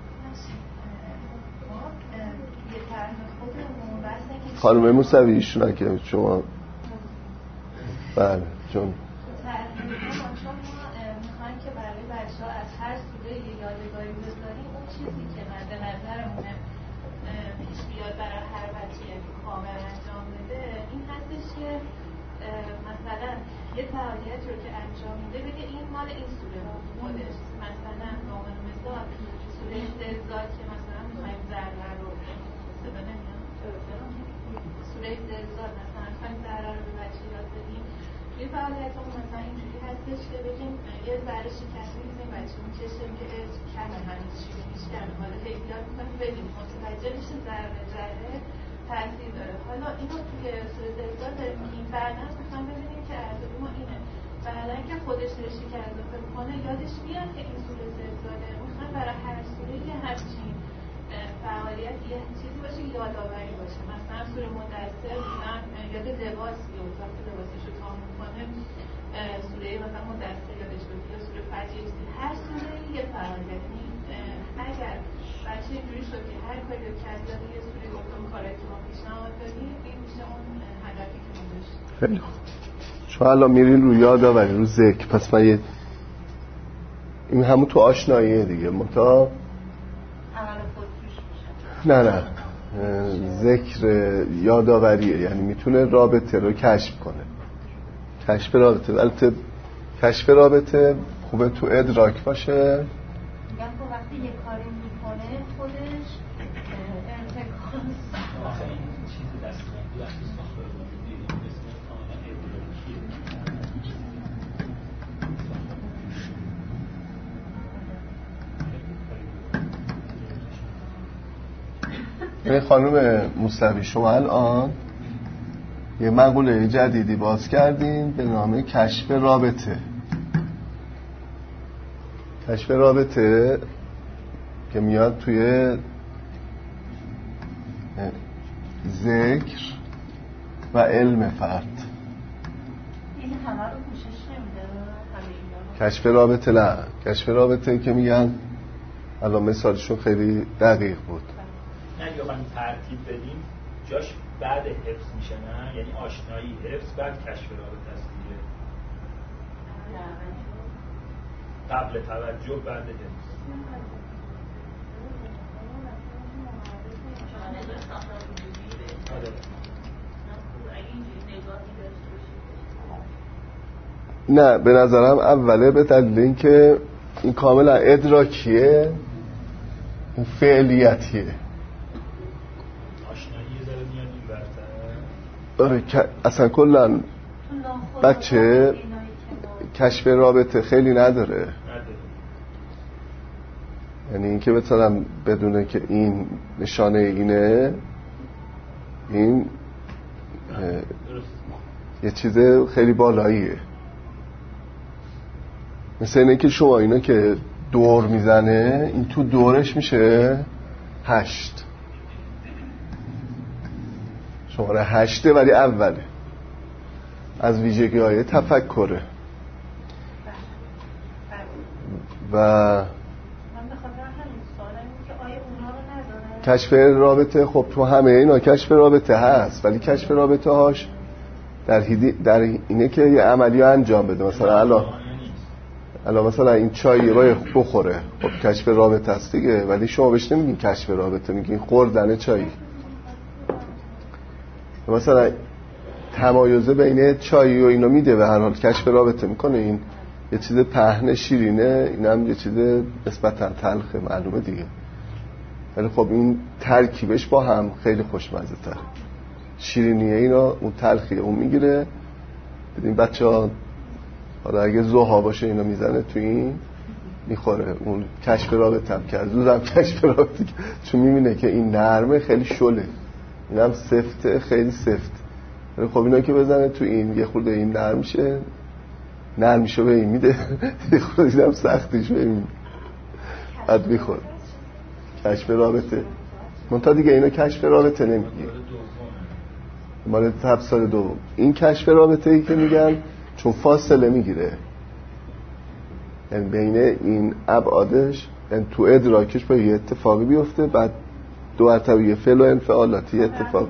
خانم موسوی ایشون که شما بله چون میخوایم که برای بچه ها از هر سوره یه یادگاری بذاریم، اون چیزی که مد نظرمونه پیش بیاد برای هر بچه کامل انجام بده این هستش که مثلا یه فعالیت رو که انجام میده بگه این مال این سوره خودش، مثلا نامن مثال سوره زلزال که مثلا میخوایم ذره رو صدا نمیاد سوره زلزال مثلا میخوایم ذره رو به بچه یاد بدیم، توی فعالیت اون مثلا اینجوری هستش که بگیم یه ذره شکسته میزیم بچه اون چشم که اسم کمه هنوز شیرینیش کمه حالا خیلی یاد میکنیم بدیم متوجه میشه ذره ذره تاثیر داره. حالا اینو توی سوره زلزال داریم که این برنامه میخوام ببینیم که ارزیابی ما اینه بعدن که خودش رشته که اضافه میکنه یادش میاد که این سوره زلزاله، میخوام برای هر سوره یه همچین فعالیت یه چیزی باشه یادآوری باشه، مثلا سوره مدثر من یاد لباسی و وقتی لباسش رو تمام میکنه سوره مثلا مدثر یادش بگیر یا سوره فجر، هر سوره یه فعالیت. اگر بچه اینجوری شد که هر کاری رو کرد یاد یه سوره گفتم کاری که ما پیشنهاد دادیم این میشه اون هدفی که ما داشتیم. خیلی خوب شما الان میرین رو یادآوری رو ذکر، پس من یه این همون تو آشناییه دیگه متا عمل خود توش میشه. نه نه ذکر یادآوریه، یعنی میتونه رابطه رو کشف کنه، کشف رابطه. البته کشف رابطه خوبه تو ادراک باشه، میگم تو وقتی یه کاری میکنه خودش ارتکاز آخه این چیزی دستگاهی وقتی ساخته رو دیدیم اسمش کاملا ادراکیه. این خانم موسوی شما الان یه مقوله جدیدی باز کردین به نام کشف رابطه. کشف رابطه که میاد توی ذکر و علم فرد. این همه رو پوشش نمیده همه اینا. کشف رابطه نه، کشف رابطه که میگن الان مثالشون خیلی دقیق بود. نه اگه بخوایم ترتیب بدیم جاش بعد حفظ میشه نه، یعنی آشنایی حفظ بعد کشف رابطه است دیگه. قبل توجه بعد حفظ. نه به نظرم اوله به دلیل اینکه این کاملا ادراکیه، این فعلیتیه. آشنایی ذره میاد این برتره. آره اصلا کلا بچه کشف رابطه خیلی نداره، یعنی اینکه مثلا بدونه که این نشانه اینه، این یه چیز خیلی بالاییه. مثل اینه که شما اینا که دور میزنه این تو دورش میشه هشت، شماره هشته ولی اوله، از ویژگی های تفکره و کشف رابطه. خب تو همه اینا کشف رابطه هست ولی کشف رابطه هاش در, در اینه که یه عملی انجام بده. مثلا الان الان مثلا این چای باید بخوره، خب کشف رابطه است دیگه، ولی شما بهش نمیگین کشف رابطه، میگین خوردن چای. مثلا تمایزه بین چای و اینو میده و هر حال کشف رابطه میکنه. این یه چیز پهن شیرینه، اینم یه چیز نسبتا تلخه معلومه دیگه، ولی خب این ترکیبش با هم خیلی خوشمزه تره. شیرینیه اینا اون تلخیه اون میگیره. بدین بچه ها حالا اگه زوها باشه اینا میزنه تو این میخوره. اون کشف رابطه هم کرد زودم کشف رابطه چون میبینه که این نرمه خیلی شله، این هم سفته خیلی سفت. خب اینا که بزنه تو این یه خورده این نرم میشه، نرم میشه به این میده یه خورده هم سختیش به این بعد میخوره. کشف رابطه منتها دیگه اینا کشف رابطه نمیگه، مال تفسیر دوم. این کشف رابطه ای که میگن چون فاصله میگیره، یعنی بین این ابعادش، یعنی تو ادراکش با یه اتفاقی بیفته، بعد دو مرتبه فعل و انفعالاتی اتفاق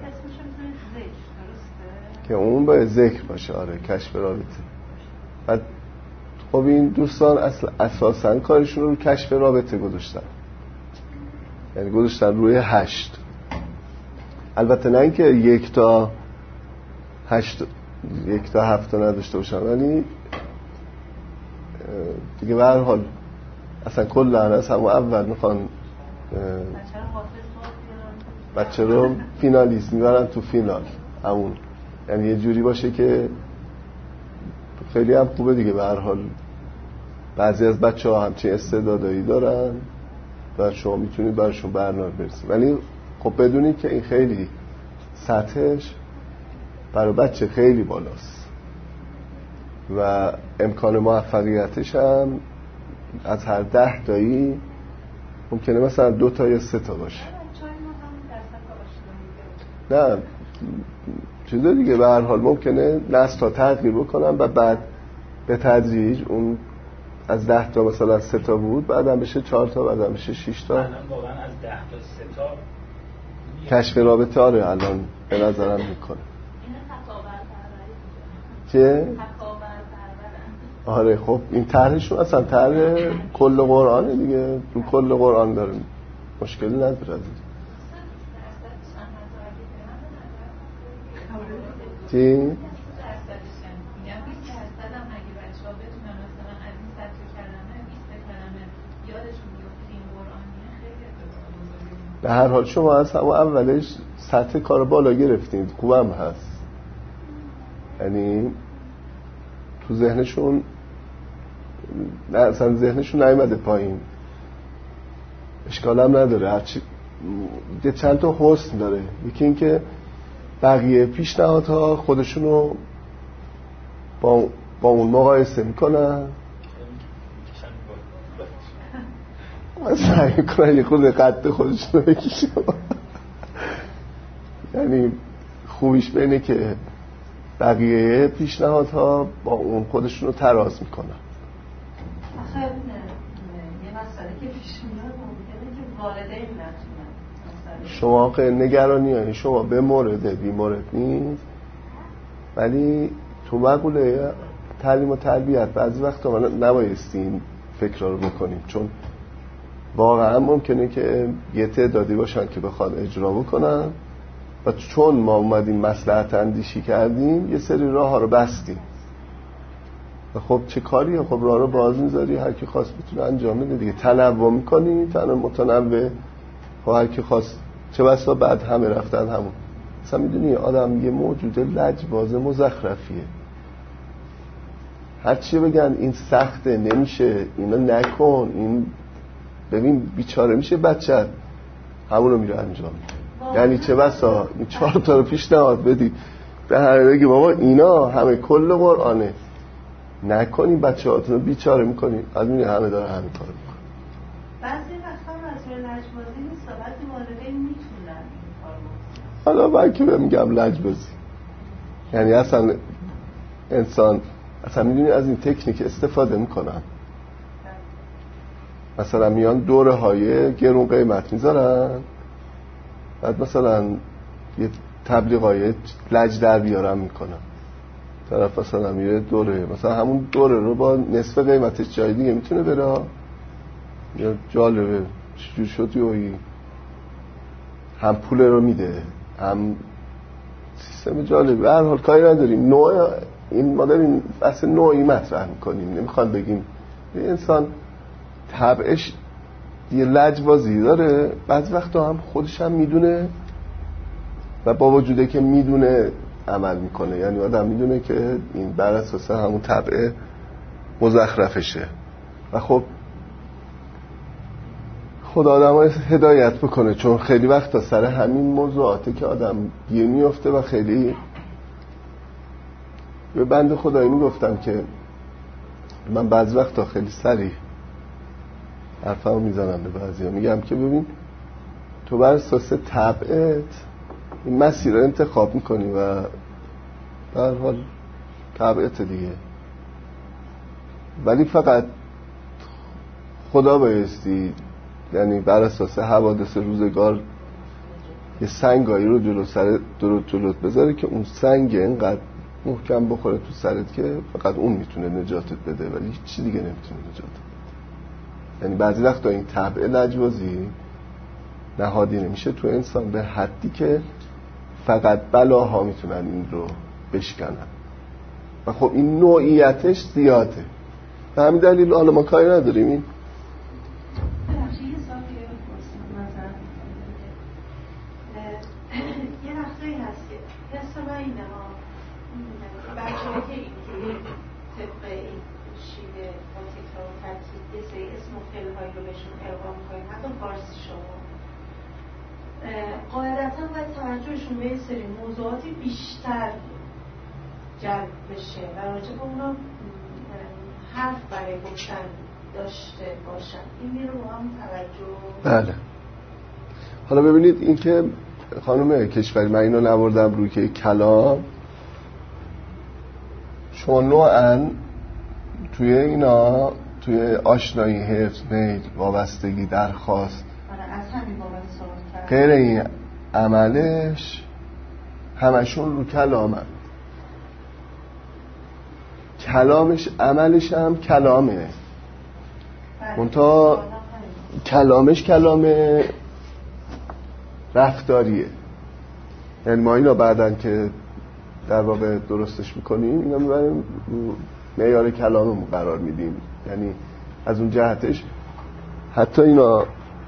که اون باید ذکر باشه. آره کشف رابطه. بعد خب این دوستان اصلا اساساً کارشون رو کشف رابطه گذاشتن، یعنی گذاشتن روی هشت. البته نه اینکه یک تا هشت یک تا هفت نداشته باشن، ولی دیگه به هر حال اصلا کل از همون اول میخوان بچه رو فینالیست میبرن تو فینال همون، یعنی یه جوری باشه که خیلی هم خوبه دیگه. به هر حال بعضی از بچه ها همچین استعدادایی دارن و شما میتونید براشون برنامه برسید، ولی خب بدونید که این خیلی سطحش برای بچه خیلی بالاست و امکان موفقیتش هم از هر ده تایی ممکنه مثلا دو تا یا سه تا باشه. نه چیزا دیگه به هر حال ممکنه نسل تا تغییر بکنن و بعد به تدریج اون از ده تا مثلا سه تا بود، بعدم بشه چهار تا، بعدم بشه شش تا. الان واقعا از ده تا سه تا کشف رابطه آره الان به نظرم میکنه که آره. خب این طرحشون اصلا طرح کل قرآنه دیگه، تو کل قرآن داره، مشکلی نداره. چی؟ به هر حال شما از همون اولش سطح کار بالا گرفتید، خوبم هست، یعنی تو ذهنشون نه اصلا ذهنشون نیومده پایین، اشکال هم نداره. هرچی یه چند تا حسن داره، یکی این که بقیه پیشنهادها خودشونو با با اون مقایسه میکنن و سعی میکنن یه خود قد خودشونو بکشن. یعنی خوبیش بینه که بقیه پیشنهادها با اون خودشونو تراز میکنن. آخه یه مسئله که پیش میاد ممکنه که والدین نتونن. شما که نگرانی هایی شما به مورد بی مورد نیست، ولی تو مقوله تعلیم و تربیت بعضی وقتا ما نبایستی این فکر رو بکنیم، چون واقعا ممکنه که یه تعدادی باشن که بخواد اجرا بکنن و چون ما اومدیم مصلحت اندیشی کردیم یه سری راه ها رو بستیم و خب چه کاریه؟ خب راه رو باز میذاری، هر کی خواست بتونه انجام بده دیگه. تنوع میکنی، تنوع متنوع، خب هر کی خواست، چه بسا بعد همه رفتن همون. مثلا میدونی آدم یه موجود لجباز مزخرفیه، هر چی بگن این سخته نمیشه، اینو نکن، این ببین بیچاره میشه بچه، همونو میره انجام میده. یعنی چه بسا این چهار تا رو پیشنهاد بدی به هر بگی بابا اینا همه کل قرآنه، نکنی بچه هاتونو بیچاره میکنی، از میگه همه داره همین کار میکنه. بعضی وقتا از لجبازی نیست، بعضی والدین میتونن این کار بکنن. حالا من که میگم لجبازی، یعنی اصلا انسان اصلا میدونی از این تکنیک استفاده میکنن، مثلا میان دوره های گرون قیمت میذارن، بعد مثلا یه تبلیغای لج در بیارم میکنن، طرف مثلا میره دوره، مثلا همون دوره رو با نصف قیمتش جای دیگه میتونه بره. یا جالبه چجور شد یوهی هم پول رو میده هم سیستم جالبه. به هر حال کاری نداریم، نوع این ما داریم بحث نوعی مطرح میکنیم، نمیخوام بگیم انسان طبعش یه لجبازی داره، بعض وقتا هم خودش هم میدونه و با وجوده که میدونه عمل میکنه، یعنی آدم میدونه که این بر اساس همون طبع مزخرفشه و خب خدا آدم ها هدایت بکنه، چون خیلی وقت تا سر همین موضوعاته که آدم گیر میفته و خیلی به بنده خدا اینو گفتم که من بعض وقتا خیلی سریع حرفمو میزنم به بعضیا، میگم که ببین تو بر اساس طبعت این مسیر رو انتخاب میکنی و به هر حال طبعت دیگه، ولی فقط خدا بایستی یعنی بر اساس حوادث روزگار یه سنگایی رو جلو سرت درست جلوت بذاره که اون سنگ اینقدر محکم بخوره تو سرت که فقط اون میتونه نجاتت بده ولی هیچ چی دیگه نمیتونه نجاتت بده. یعنی بعضی وقتا این طبع لجبازی نهادی نمیشه تو انسان به حدی که فقط بلاها میتونن این رو بشکنن و خب این نوعیتش زیاده. به همین دلیل حالا ما کاری نداریم این یه وقتایی هست که حس من اینه ها بچه ها که اینجوری طبق این شیوه با تکرار و ترکیب یه سری اسم و فعل‌هایی رو بهشون القا می‌کنیم، حتی فارسی شما قاعدتا باید توجهشون به یه سری موضوعاتی بیشتر جلب بشه و راجع به اونا حرف برای گفتن داشته باشن. این میره رو هم توجه. بله. حالا ببینید این که خانم کشوری من اینو نبردم روی که کلام شما نوعاً توی اینا توی آشنایی، حفظ، میل، وابستگی، درخواست از همین بابت صحبت کرد. غیر این عملش همشون رو کلامن. کلامش عملش هم کلامه، منتها کلامش کلام رفتاریه. یعنی ما اینا بعدن که در واقع درستش میکنیم اینا میبریم معیار کلاممون قرار میدیم، یعنی از اون جهتش حتی اینا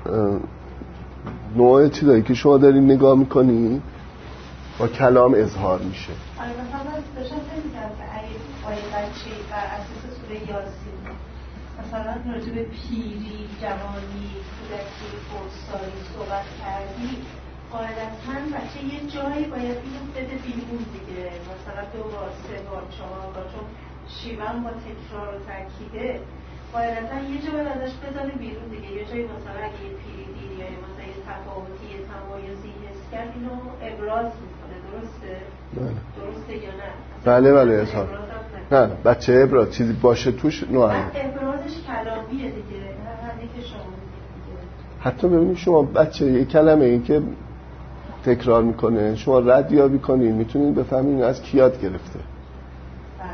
نوع چیزایی که شما دارین نگاه میکنی با کلام اظهار میشه. آره مثلا داشتم فکر می‌کردم که اگه آیه بچه‌ای بر اساس سوره یاسین مثلا راجع به پیری، جوانی، کودکی، خردسالی صحبت کردی، قاعدتاً بچه یه جایی باید اینو بده بیرون دیگه، مثلا دو بار، سه بار، چهار بار، چون شیون با تکرار و تاکیده قاعدتاً یه جایی ازش بذاره بیرون دیگه. یه جایی مثلا اگه یه پیری دید یا مثلا یه تفاوتی، یه تمایزی حس کرد اینو ابراز میکنه. درسته؟ بله. درسته یا نه؟ بله بله اظهار. نه بچه ابراز چیزی باشه توش نوعا ابرازش کلامیه دیگه، نه همین که شما میگید. حتی ببینید شما بچه یه کلمه این که تکرار میکنه شما رد یابی کنین میتونین بفهمین از کی یاد گرفته. بله.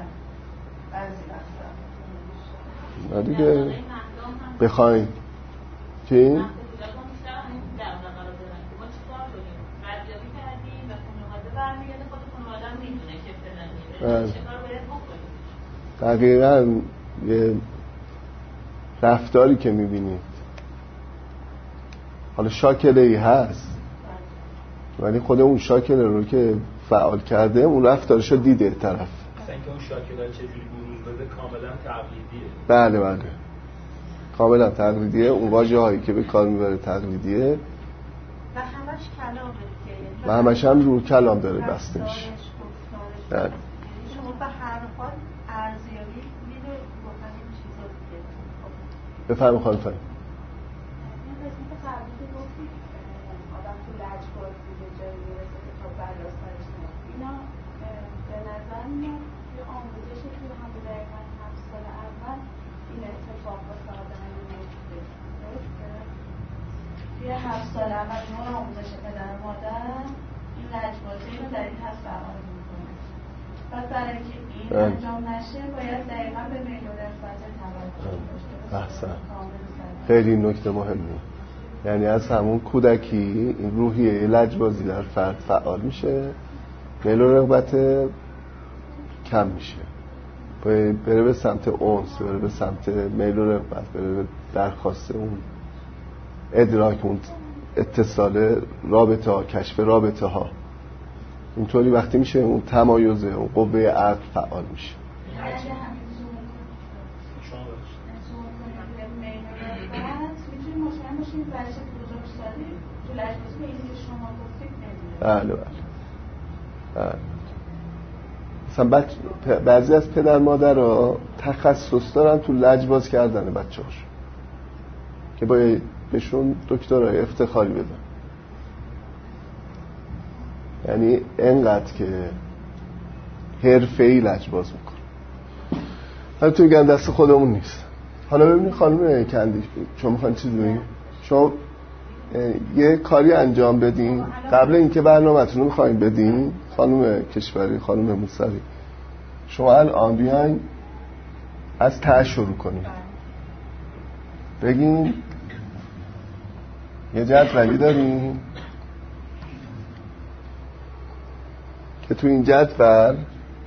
بعضی وقتا. نه دیگه بخواین چی؟ دقیقاً یه رفتاری که میبینید حالا شاکله ای هست ولی خود اون شاکله رو که فعال کرده اون رفتارش رو دیده طرف. مثلا اینکه اون شاکله چجوری بروز بده کاملا تقلیدیه. بله بله کاملا تقلیدیه. اون واژه هایی که به کار میبره تقلیدیه و همش کلامه دیگه، و همش هم رو کلام داره بسته میشه. بله. شما به هر حال ارزیابی میره با همین چیزا دیگه. بفرمایید خانم فرید. این قسمت قبلی که گفتید آدم تو لجبازی به جایی میرسه که تا بعد آسانش نمید، اینا به نظر میاد یه آموزشی که همون دقیقا هفت سال اول این اتفاق واسه آدم میفته. درسته؟ توی هفت سال اول نوع آموزش پدر و مادر این لجبازی رو در این حد فعال میکنه. پس برای اینکه این انجام نشه باید دقیقا به میل و رغبت توجه داشته باشه. خیلی نکته مهمه. یعنی از همون کودکی این روحیه لجبازی در فرد فعال میشه، میل و رغبت کم میشه، بره به سمت اونس، بره به سمت میل و رغبت، بره به درخواست اون ادراک، اون اتصال رابطه ها، کشف رابطه ها. اینطوری وقتی میشه اون تمایزه اون قوه عقل فعال میشه. بله بله بله. مثلا بچ... بعضی از پدر مادر ها تخصص دارن تو لجباز کردن بچه هاش که باید بهشون دکترای افتخاری بدن، یعنی انقدر که حرفه‌ای لجباز میکن. حالا تو میگن دست خودمون نیست. حالا ببینید خانم کندی، شما میخواین چیزی بگید؟ شما یه کاری انجام بدین قبل اینکه برنامه‌تون رو میخواین بدین، خانم کشوری، خانم موسوی، شما الان بیاین از ته شروع کنید. بگین یه جدولی داریم که تو این جدول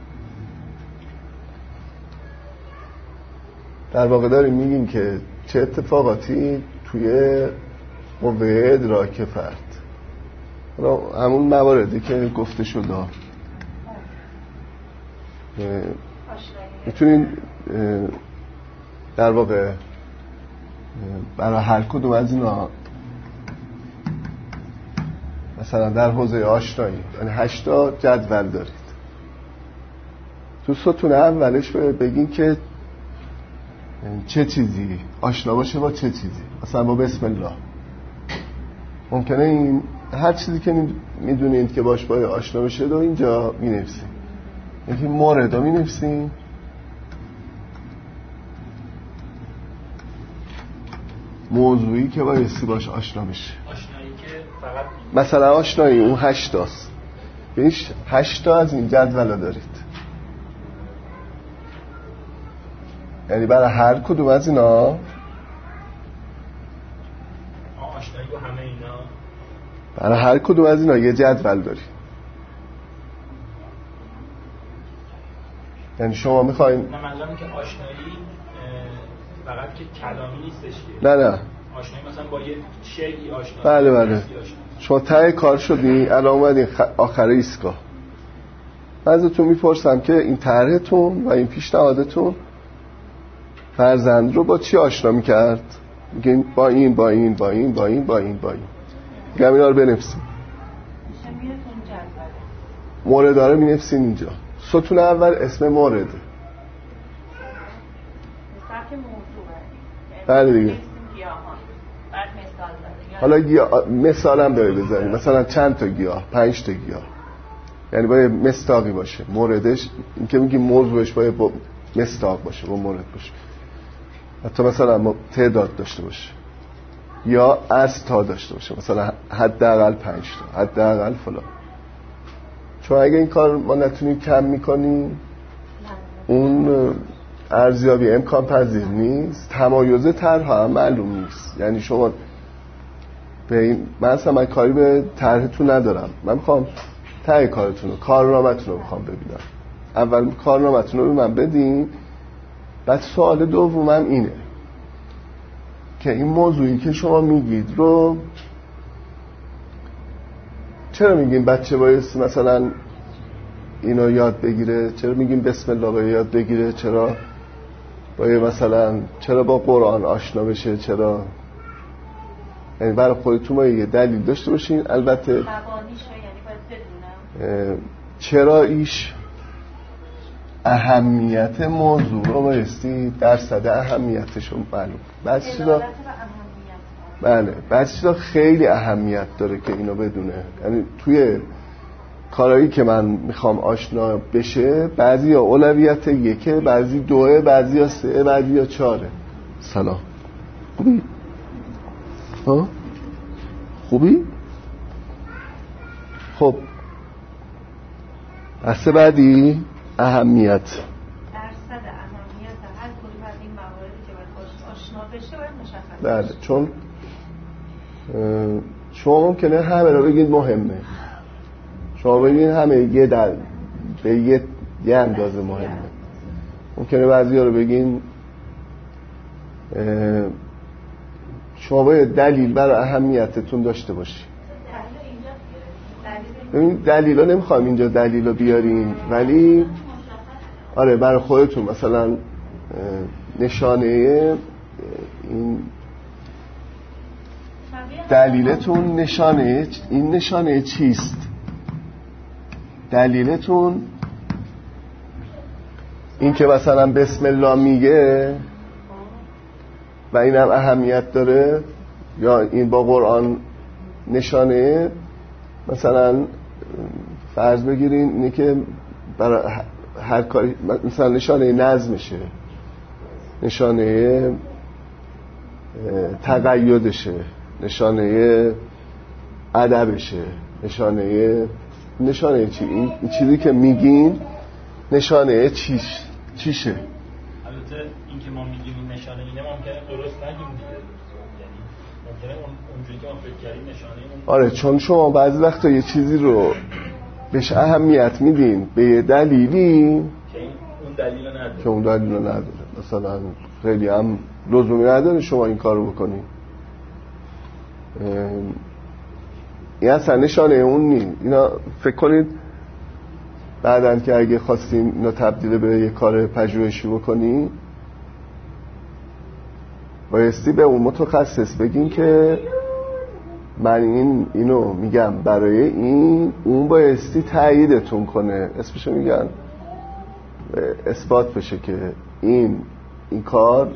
در واقع داریم میگیم که چه اتفاقاتی توی قوه ادراک فرد، همون مواردی که گفته شده میتونین در واقع برای هر کدوم از اینا مثلا در حوزه آشنایی یعنی هشتا جدول دارید. تو ستون اولش بگین که چه چیزی آشنا باشه با چه چیزی، مثلا با بسم الله. ممکنه این هر چیزی که میدونید که باش باید آشنا بشه رو اینجا می نفسیم. یکی مورد رو می نفسیم، موضوعی که بایستی باش آشنا بشه. آشنایی که فقط مثلا آشنایی اون هشتاست، یعنی هشتا از این جدول دارید، یعنی برای هر کدوم از اینا آشنایی با همه اینا، برای هر کدوم از اینا یه جدول داری. یعنی شما میخواین نه منظورم که آشنایی فقط که کلامی نیستش نه که نه آشنایی مثلا با یه شیئی آشنا. بله بله. شما ته کار شدی الان اومدین خ... آخر ایستگاه، من ازتون میپرسم که این طرحتون و این پیشنهادتون فرزند رو با چی آشنا میکرد؟ میگین با این با این با این با این با این با این میگم اینا رو بنفسیم. مورد ها رو بنفسین اینجا. ستون اول اسم مورده. بله دیگه. حالا گیاه مثالم داره بزنیم، مثلا چند تا گیاه، پنج تا گیاه، یعنی باید مستاقی باشه موردش. این که میگیم موضوعش باید با مستاق باشه، با مورد باشه. حتی مثلا ما تعداد داشته باشه یا از تا داشته باشه، مثلا حداقل پنج تا، حداقل فلان. چون اگه این کار ما نتونیم کم میکنیم اون ارزیابی امکان پذیر نیست. تمایز طرح هم معلوم نیست. یعنی شما به این مثلا من کاری به طرحتون ندارم، من میخوام ته کارتون رو، کارنامه‌تون رو میخوام ببینم. اول کارنامه‌تون رو به من بدین، بعد سوال دومم اینه که این موضوعی که شما میگید رو چرا میگین بچه باید مثلا اینو یاد بگیره؟ چرا میگین بسم الله باید یاد بگیره؟ چرا باید مثلا چرا با قرآن آشنا بشه؟ چرا؟ یعنی برای خودتون باید یه دلیل داشته باشین. البته مبانیش یعنی باید بدونم چرا ایش اهمیت موضوع رو بایستی درصد اهمیتش رو معلوم. بعضی چیزا بله بعضی چیزا خیلی اهمیت داره که اینو بدونه. یعنی توی کارهایی که من میخوام آشنا بشه بعضی یا اولویت یکه، بعضی دوه، بعضی یا سه، بعضی یا چاره. سلام خوبی؟ ها؟ خوبی؟ خب بحث بعدی اهمیت. درصد اهمیت هر کدوم از این مواردی که باید آشنا بشه باید مشخص بله. چون شما ممکنه همه رو بگید مهمه، شما بگید همه یه در به یه, یه اندازه مهمه. ممکنه بعضی ها رو بگین شما باید دلیل برای اهمیتتون داشته باشی. اینجا ببین دلیلا نمیخوام اینجا دلیلا بیاریم، ولی آره برای خودتون مثلا نشانه این دلیلتون نشانه این نشانه چیست؟ دلیلتون این که مثلا بسم الله میگه و این هم اهمیت داره، یا این با قرآن نشانه مثلا فرض بگیرین اینه که برای هر کاری مثلا نشانه نظمشه، نشانه تقیدشه، نشانه ادبشه، نشانه نشانه چی؟ این چیزی که میگین نشانه چیش چیشه؟ البته این که ما میگیم این نشانه اینه ممکنه درست نگیم دیگه، یعنی ممکنه اونجوری که ما فکر کردیم نشانه اون. آره چون شما بعضی وقتا یه چیزی رو بهش اهمیت میدین به یه دلیلی که اون دلیل نداره که اون دلیل نداره، مثلا خیلی هم لزومی نداره شما این کارو بکنید. این اصلا نشانه اون نیست. اینا فکر کنید بعدن که اگه خواستین اینا تبدیل به یه کار پژوهشی بکنی بایستی به اون متخصص بگین که من این اینو میگم برای این، اون بایستی تاییدتون کنه، اسمشو میگن اثبات بشه که این این کار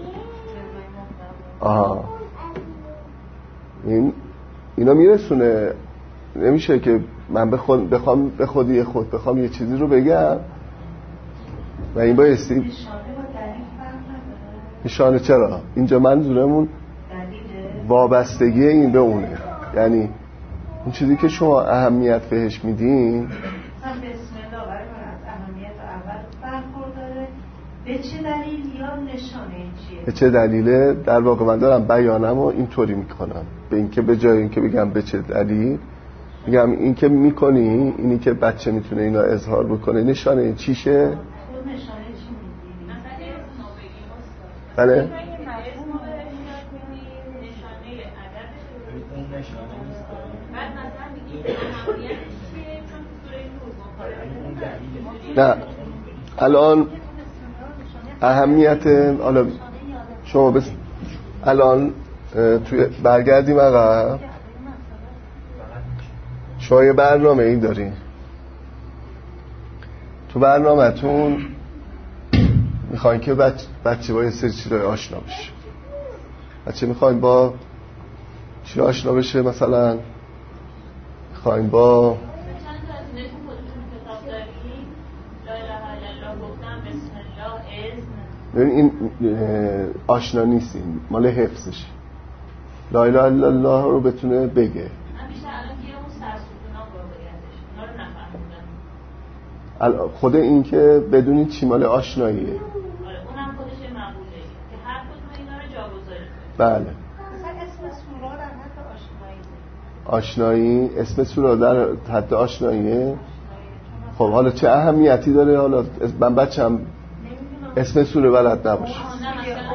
آها این اینا میرسونه. نمیشه که من بخوام بخوام به خودی خود بخوام یه چیزی رو بگم و این بایستی نشانه با دلیل فرق نداره. نشانه چرا؟ اینجا منظورمون وابستگی این به اونه، یعنی اون چیزی که شما اهمیت بهش میدین. مثلا بسم الله برای من از اهمیت اول برخورداره، به چه دلیل یا نشانه چیه؟ به چه دلیله؟ در واقع من دارم بیانم و اینطوری میکنم، به اینکه به جای اینکه بگم به چه دلیل میگم این که میکنی، اینی که بچه میتونه اینا اظهار بکنه نشانه چیشه؟ خود نشانه چی میگی؟ مثلا اسم بگیم استاد. بله؟ اسم نشانه ادبش اون نشانه نیست. بعد مثلا میگیم اهمیتش چیه چون تو سوره نور مخاطب اون دلیل نه الان اهمیت حالا شما بس الان توی برگردیم عقب، شما یه برنامه این دارین، تو برنامه‌تون میخواین که بچه, بچه با یه سری چیزای آشنا بشه. بچه میخواین با چی آشنا بشه؟ مثلا میخواین با ببین این آشنا نیستین، مال حفظش. لا اله الا الله رو بتونه بگه. خود این که بدونید چی مال آشناییه. آره اونم خودش مقوله که هر کدوم اینا رو جاگذاری کنه. بله. مثلا اسم سورا در حد آشنایی. آشنایی اسم سورا در حد آشناییه. خب حالا چه اهمیتی داره؟ حالا من بچم اسم سوره بلد نباشه. نه مثلا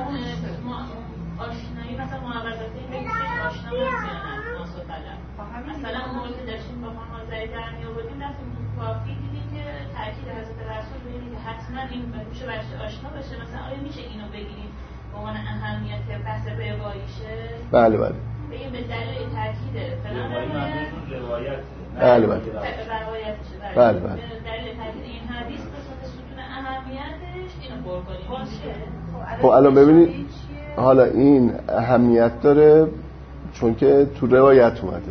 آشنایی مثلا معوضات این بگید آشنا هستیم مثلا اون موقع که داشتیم با هم حاضری در می آوردیم رفتیم تو کافی دیدیم که تاکید حضرت رسول بودیم که حتما این میشه بچه آشنا باشه. مثلا آیا میشه اینو بگیریم به عنوان اهمیت بحث رواییشه؟ بله بله بگیم به دلیل تاکیده فلان روایت بله بله روایتشه بله بله دلیل تاکید این حدیث قسمت ستون اهمیتش اینو پر کنیم باشه. خب الان ببینید حالا این اهمیت داره چون که تو روایت اومده.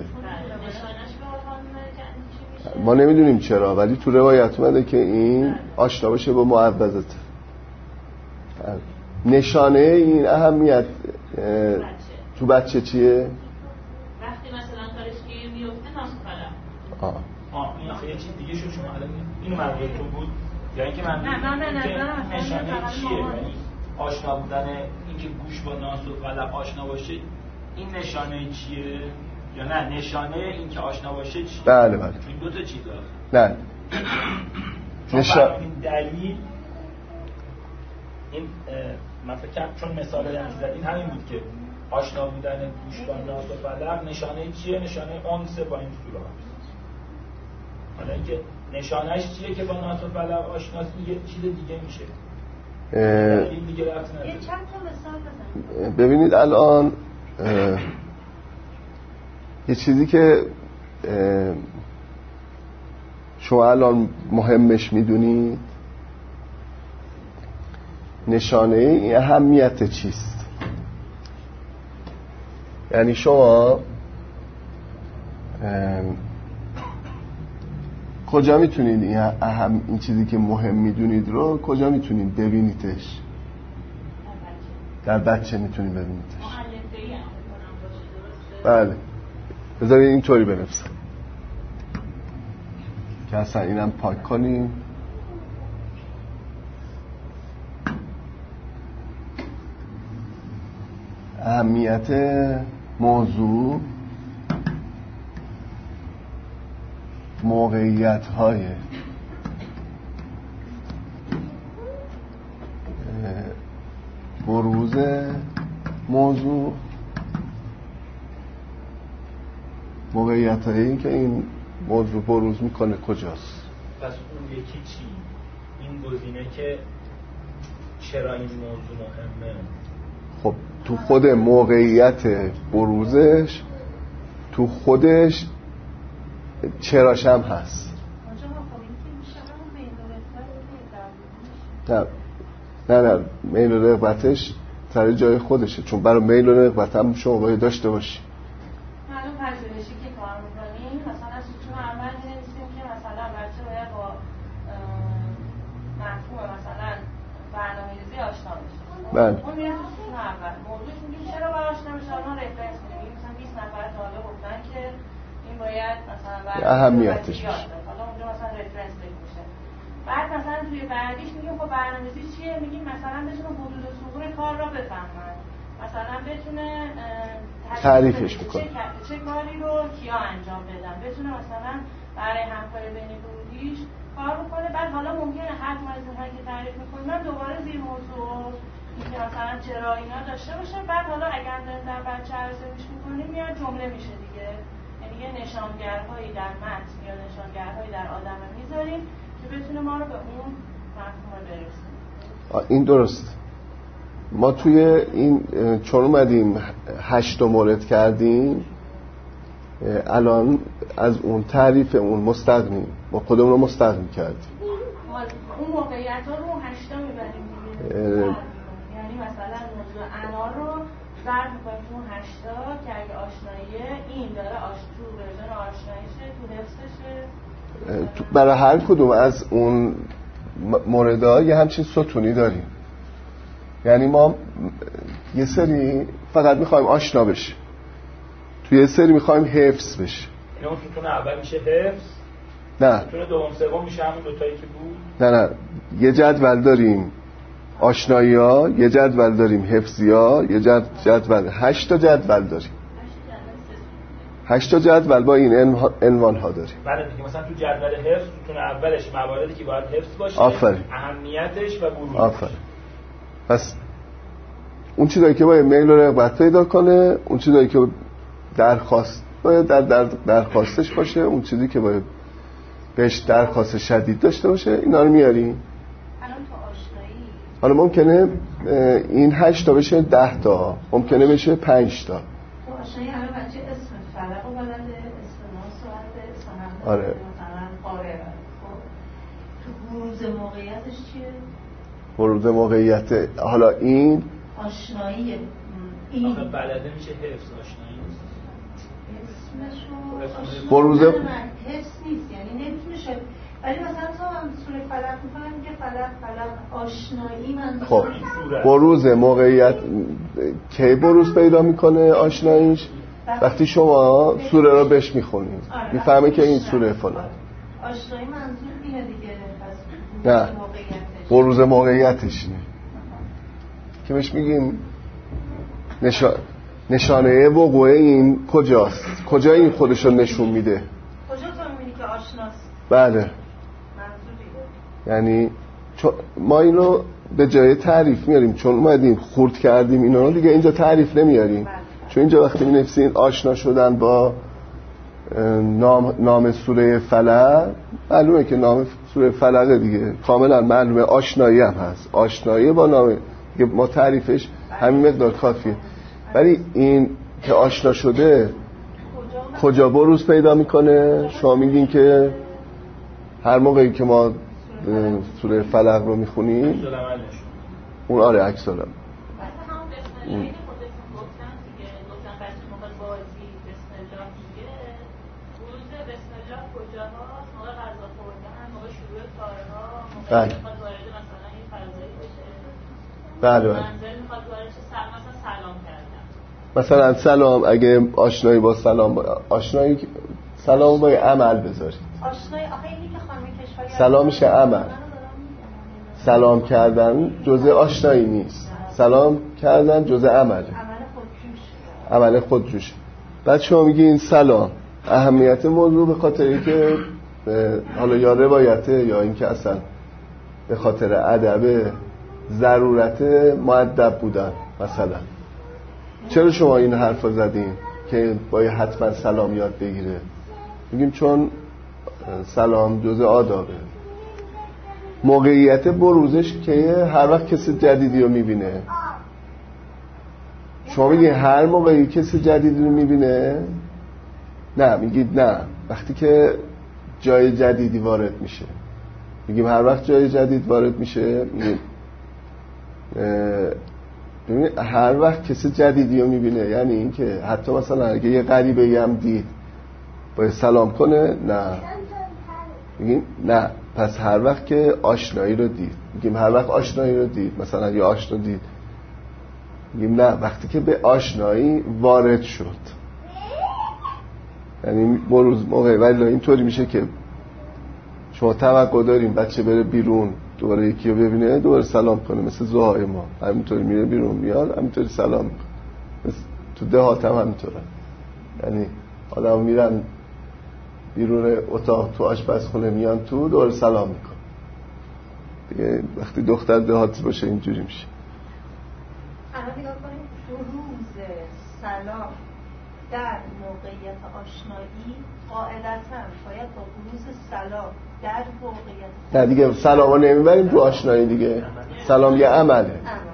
ما نمیدونیم چرا ولی تو روایت اومده که این آشنا باشه با معوضات. نشانه این اهمیت تو بچه چیه؟ وقتی مثلا کارش گیر میفته ناس قلم. آه آه این آخه یه چیز دیگه شد. شما الان اینو منظورتون بود یا اینکه من نه من به نظرم نشانه چیه؟ یعنی آشنا بودن اینکه گوش با ناس و قلم آشنا باشه این نشانه چیه؟ یا نه نشانه این که آشنا باشه چیه؟ بله بله این دو تا چیز نه چون نشان... این دلیل این من فکر کنم چون مثال هم زدین همین بود که آشنا بودن گوش با ناس و قلم نشانه چیه؟ نشانه انس با این سوره حالا اینکه نشانش چیه که با ناس و فلق آشناست یه چیز دیگه میشه. این دیگه رفت نداره. یه چند تا مثال بزنید. ببینید الان یه چیزی که شما الان مهمش میدونید نشانه این اهمیت چیست. یعنی شما کجا میتونید این اهم این چیزی که مهم میدونید رو کجا میتونید ببینیدش؟ در بچه میتونید ببینیدش. بله بذارید اینطوری بنویسم که اصلا اینم پاک کنیم. اهمیت موضوع موقعیت های بروز موضوع موقعیت هایی که این موضوع بروز میکنه کجاست. پس اون یکی چی؟ این گزینه که چرا این موضوع مهمه. خب تو خود موقعیت بروزش تو خودش چراش هم هست. نه نه نه میل و رغبتش سر جای خودشه، چون برای میل و رغبت هم شما باید داشته باشی. معلوم پذیرشی که کار میکنیم مثلا ستون اول می‌نویسیم که مثلا بچه باید با مفهوم مثلا برنامه‌ریزی آشنا بشه. بله. اون میاد تو ستون اول موضوعش میگیم چرا باید آشنا بشه، ما رفرنس میدیم مثلا بیست نفر طالب گفتن که این باید مثلا اهمیتش باشه. حالا اونجا مثلا رفرنس میشه. بعد مثلا توی بعدیش میگیم خب برنامه‌ریزی چیه؟ میگیم مثلا بتونه حدود و ثغور کار را بفهمن. مثلا بتونه تعریفش بکنه چه کاری رو کیا انجام بدن، بتونه مثلا برای همکاری بین گروهیش کار بکنه. بعد حالا ممکنه هر موضوعی که تعریف می‌کنیم من دوباره زیر موضوع اینکه مثلا چرا اینا داشته باشه. بعد حالا اگر در بچه ارزیابیش می‌کنیم میاد جمله میشه دیگه، یعنی یه نشانگرهایی در متن یا نشانگرهایی در آدم میذاریم که بتونه ما رو به اون مفهوم برسونه. این درست. ما توی این چون اومدیم هشت مورد کردیم الان از اون تعریف اون مستقیم ما خودمون رو مستقیم کردیم. اون موقعیت ها رو هشتا میبریم دیگه. یعنی مثلا موضوع انا رو ضرب میکنیم تو هشتا که اگه آشناییه این داره آش تو ورژن آشناییشه تو حفظشه. برای هر کدوم از اون موردها یه همچین ستونی داریم. یعنی ما یه سری فقط میخوایم آشنا بشه، توی یه سری میخوایم حفظ بشه. یعنی اون ستون اول میشه حفظ، نه ستون دوم سوم میشه همون دوتایی که بود. نه نه یه جدول داریم آشنایی ها، یه جدول داریم حفظی ها، یه جدول هشت تا جدول داریم. هشت تا جدول با این عنوان ها داریم. بله دیگه. مثلا تو جدول حفظ ستون اولش مواردی که باید حفظ باشه، آفرین. اهمیتش و بروزش. آفرین. پس اون چیزایی که باید میل و رغبت پیدا کنه، اون چیزایی که درخواست باید در, در درخواستش باشه، اون چیزی که باید بهش درخواست شدید داشته باشه، اینا رو میاریم. الان تو آشنایی حالا ممکنه این هشت تا بشه ده تا، ممکنه بشه پنج تا. تو آشنایی الان بچه اسم فلق و بلده، اسم ناس و بلده، اسم هم آره. مثلا قاره بلده. خب تو بروز موقعیتش چیه؟ بروز موقعیت حالا این آشنایی این آخه بلده میشه حفظ آشنایی نیست. اسمشو بروز حفظ نیست، یعنی نمیتونه شد. ولی مثلا تو هم سوره فلق میکنم میگه فلق فلق آشنایی من. خب بروز موقعیت کی بروز پیدا میکنه آشناییش؟ وقتی شما سوره رو بهش میخونید میفهمه که این سوره فلان. آشنایی منظور اینه دیگه. نه بروز موقعیتش اینه که بهش میگیم نشا... نشانه وقوع این کجاست، کجا این خودشو نشون میده. کجا تو میبینی که آشناست؟ بله منظوری یعنی چون ما اینو به جای تعریف میاریم، چون اومدیم خورد کردیم اینا رو دیگه اینجا تعریف نمیاریم. بله. چون اینجا وقتی می‌نویسین آشنا شدن با نام نام سوره فلق معلومه که نام سوره فلق دیگه کاملا معلومه، آشنایی هم هست، آشنایی با نام دیگه، ما تعریفش همین مقدار کافیه. ولی این که آشنا شده کجا بروز پیدا میکنه؟ شما میگین که هر موقعی که ما سوره فلق رو میخونیم اون آره عکس العمل اون بله بله بله مثلا سلام، اگه آشنایی با سلام با آشنایی سلام با عمل بذارید، آشنایی آخه اینی که خانم کشوری سلام میشه عمل. سلام کردن جزء آشنایی نیست، سلام کردن جزء عمله، عمل خودجوش. بعد شما میگین سلام، اهمیت موضوع به خاطر اینکه حالا یا روایته یا اینکه اصلا به خاطر ادب ضرورت مؤدب بودن. مثلا چرا شما این حرفا زدین که باید حتما سلام یاد بگیره؟ میگیم چون سلام جزء آدابه. موقعیت بروزش که هر وقت کسی جدیدی رو میبینه. شما میگید هر موقعی کسی جدیدی رو میبینه؟ نه، میگید نه، وقتی که جای جدیدی وارد میشه. میگیم هر وقت جای جدید وارد میشه، میگیم ببینید هر وقت کسی جدیدی رو میبینه، یعنی این که حتی مثلا اگه یه غریبه هم دید باید سلام کنه؟ نه، میگیم نه، پس هر وقت که آشنایی رو دید. میگیم هر وقت آشنایی رو دید، مثلا یه آشنا دید، میگیم نه، وقتی که به آشنایی وارد شد، یعنی بروز موقع. ولی اینطوری میشه که شما توقع داریم بچه بره بیرون دوباره یکی رو ببینه دوباره سلام کنه، مثل زوهای ما همینطوری میره بیرون میاد همینطوری سلام میکنه. تو دهات هم همینطوره، یعنی آدم میرن بیرون اتاق تو آشپزخونه میان تو دوباره سلام میکنه دیگه. وقتی دختر دهاتی باشه اینجوری میشه. الان نگاه کنیم بروز سلام در موقعیت آشنایی قاعدتاً باید با بروز سلام در موقعیت نه دیگه سلام رو نمیبریم تو آشنایی دیگه. سلام یه عمله،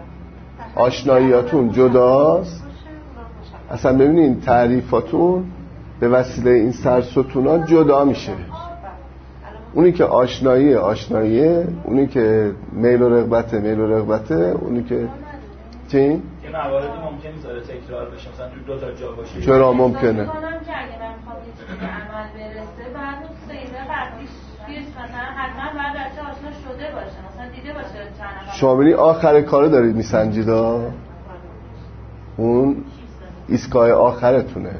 آشناییاتون جداست. اصلا ببینین تعریفاتون به وسیله این سرستونا جدا میشه. اونی که آشناییه آشناییه، اونی که میل و رغبته میل و رغبته، اونی که چی؟ یه مواردی ممکنه زاره تکرار بشه، مثلا تو دو تا جا باشه. چرا ممکنه؟ که اگه من میخوام یه چیزی به عمل برسه بعد اون سیده قبلیش چیز مثلا حتما باید بچه آشنا شده باشه، مثلا دیده باشه چند نفر. شما ببینید آخر کارو دارید میسنجیدا، اون ایستگاه آخرتونه.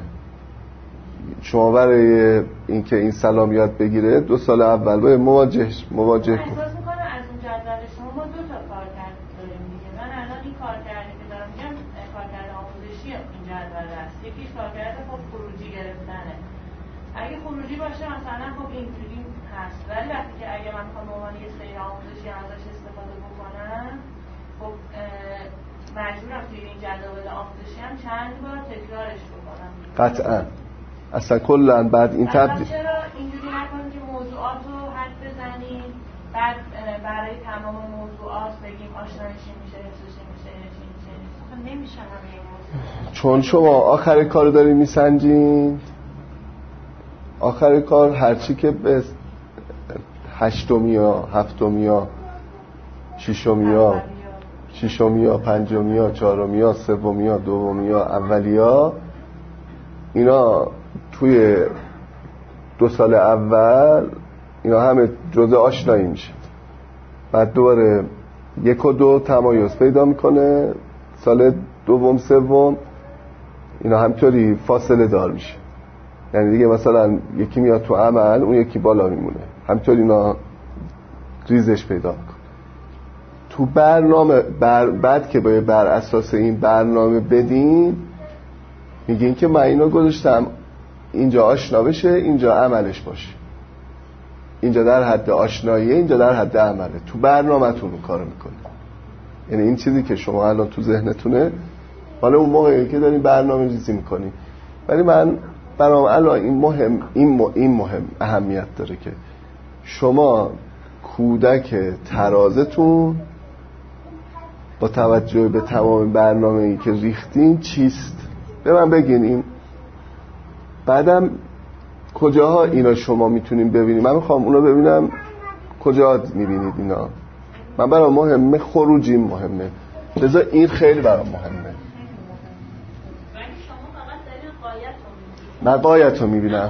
شما برای اینکه این سلام یاد بگیره دو سال اول باید مواجه مواجه کن. احساس میکنم از اون جدول شما ما دو تا کار کرد داریم دیگه. من الان این کار کردی که دارم میگم کارکرد آموزشی این جدول هست. یکیش کارکرد خب خروجی گرفتنه. اگه خروجی باشه مثلا خب اینجوری هست، ولی وقتی که اگه من میخوام به عنوان یه سری آموزشی ازش استفاده بکنم، خب مجبورم توی این جدول آموزشی هم چند بار تکرارش بکنم. قطعاً. اصلا کلا بعد این تبدیل چرا اینجوری نکنیم که موضوعات رو حد بزنیم بعد برای تمام موضوعات بگیم آشنایش میشه حفظش میشه چی میشه؟ خب نمیشه همه این موضوع. چون شما آخر کار دارید میسنجین، آخر کار هرچی که به هشتمیا هفتمیا ششمیا ششمیا پنجمیا چهارمیا سومیا دومیا اولیا، اینا توی دو سال اول اینا همه جزء آشنایی میشه. بعد دوباره یک و دو تمایز پیدا میکنه، سال دوم سوم اینا همطوری فاصله دار میشه. یعنی دیگه مثلا یکی میاد تو عمل اون یکی بالا میمونه، همطوری اینا ریزش پیدا میکنه. تو برنامه بر بعد که باید بر اساس این برنامه بدین، میگین که من اینو گذاشتم اینجا آشنا بشه اینجا عملش باشه، اینجا در حد آشناییه اینجا در حد عمله. تو برنامه‌تون رو کار میکنه. یعنی این چیزی که شما الان تو ذهنتونه، حالا اون موقعی که دارین برنامه ریزی میکنین. ولی من برام الان این مهم این, م... این مهم اهمیت داره که شما کودک ترازتون با توجه به تمام برنامه‌ای که ریختین چیست؟ به من بگین. این بعدم کجاها اینا شما میتونین ببینید؟ من میخوام اونا ببینم کجا میبینید اینا. من برام مهمه، خروجیم مهمه، لذا این خیلی برام مهمه. من قایت رو میبینم.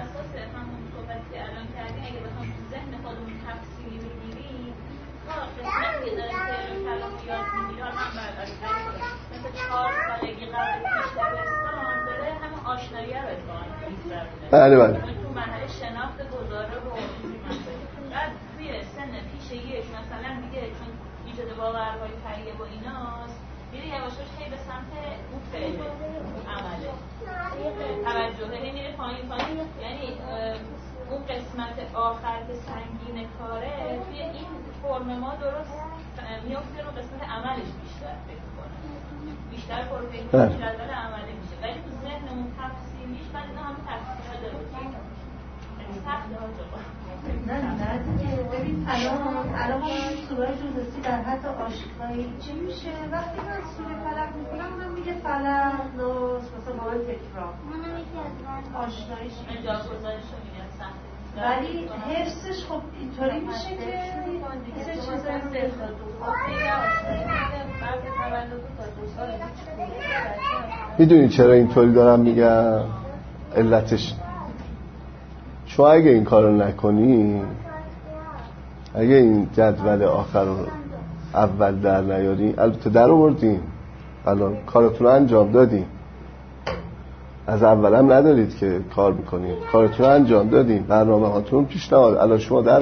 بله بله. تو مرحله شناخت گزاره و بعد توی سن پیش یک مثلا دیگه چون ایجاد باورهای تهیه و ایناست میره یواشاش خیلی به سمت اون فعل اون عمله توجهه هی میره پایین پایین، یعنی اون قسمت آخر که سنگین کاره توی این فرم ما درست میفته رو قسمت عملش بیشتر فکر کنه، بیشتر پروفیل بیشتر عمله میشه، ولی تو ذهنمون تفصیلیش بعد اینا همه تفصیل‌ها داره سخته ها جبا. نه نه دیگه ببین الان الان ما سوره جزسی در حد آشنایی چی میشه؟ وقتی من سوره فلق میکنم من میگه فلق ناس مثلا باید تکرار آشناییش جا گذارش رو میگن سخته، ولی حفظش خب اینطوری میشه که مثل چیزایی رو بخواد میدونی چرا اینطوری دارم میگم؟ علتش شما اگه این کارو نکنی، اگه این جدول آخر رو اول در نیاری، البته در آوردین الان کارتون رو انجام دادین، از اول هم ندارید که کار میکنید، کارتون رو انجام دادین، برنامه هاتون پیشنهاد، الان شما در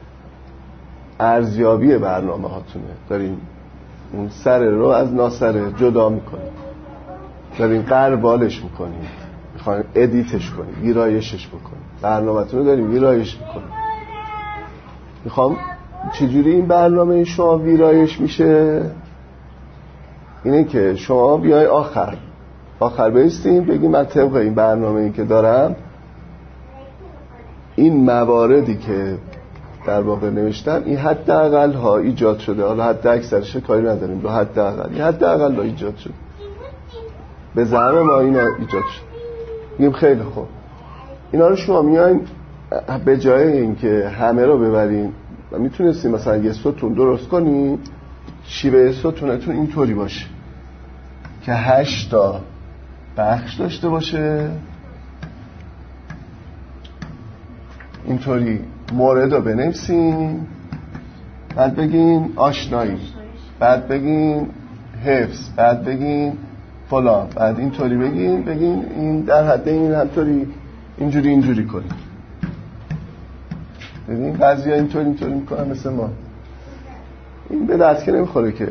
ارزیابی برنامه هاتونه دارین اون سر رو از ناسره جدا میکنید، دارین قربالش میکنید، میخواین ادیتش کنید، ویرایشش بکنید، برنامه‌تون رو دارین ویرایش میکنید. میخوام چجوری این برنامه شما ویرایش میشه؟ اینه که شما بیای آخر آخر بیستین بگی من طبق این برنامه ای که دارم این مواردی که در واقع نوشتم این حد اقل ها ایجاد شده، حالا حد اکثرش کاری نداریم، دو حد اقل این حد اقل ها ایجاد شده، به زعم ما اینا ایجاد شد. میگیم خیلی خوب، اینا رو شما میاین به جای اینکه همه رو ببرین و میتونستیم مثلا یه ستون درست کنیم، شیوه ستونتون اینطوری باشه که هشت تا بخش داشته باشه، اینطوری مورد رو بنویسین، بعد بگین آشنایی، بعد بگین حفظ، بعد بگین فلان، بعد اینطوری بگین بگین این در حد این همطوری اینجوری اینجوری کنیم. ببین بعضی ها اینطوری اینطوری میکنن مثل ما، این به دست که نمیخوره که،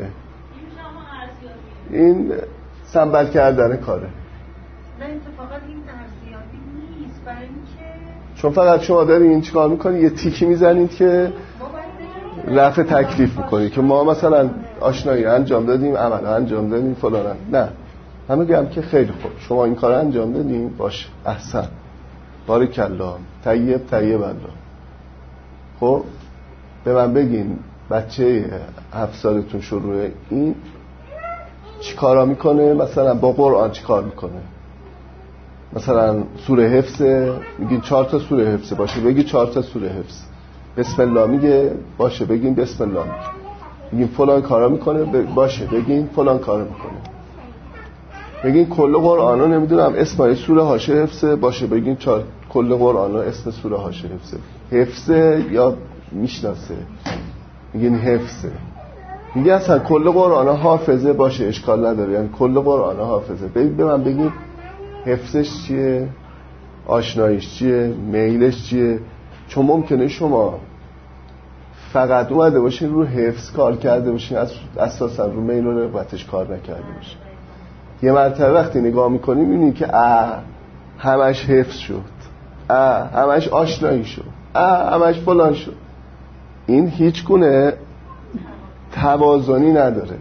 این سنبل کردن کاره. نه اتفاقا این ارزیابی نیست، برای اینکه چون فقط شما داری این چیکار میکنی یه تیکی میزنید که رفع تکلیف میکنی که ما مثلا آشنایی انجام دادیم، عمل انجام دادیم فلان، نه همه گم که خیلی خوب شما این کار انجام دادیم، باشه احسن بارکالله طیب طیب الله. خب به من بگین بچه هفت سالتون شروع این چی کارا میکنه؟ مثلا با قرآن چی کار میکنه؟ مثلا سوره حفظه، میگین چهار تا سوره حفظه، باشه بگی چهار تا سوره حفظ. بسم الله میگه، باشه بگین بسم الله میگه. میگین فلان کارا میکنه، باشه بگین فلان کارا میکنه. بگین کل قرآن رو نمیدونم اسم سوره حاشیه حفظه، باشه بگین چهار کل قرآن رو اسم سوره حاشیه حفظه. حفظه یا میشناسه؟ میگین حفظه. میگه اصلا کل قرآن حافظه، باشه اشکال نداره، یعنی کل قرآن حافظه. ببین به من بگین حفظش چیه، آشناییش چیه، میلش چیه. چون ممکنه شما فقط اومده باشین رو حفظ کار کرده باشین، اساسا رو میل و رغبتش کار نکرده باشین. یه مرتبه وقتی نگاه میکنیم میبینی که اه همش حفظ شد، اه همش آشنایی شد، اه همش فلان شد. این هیچ گونه توازنی نداره.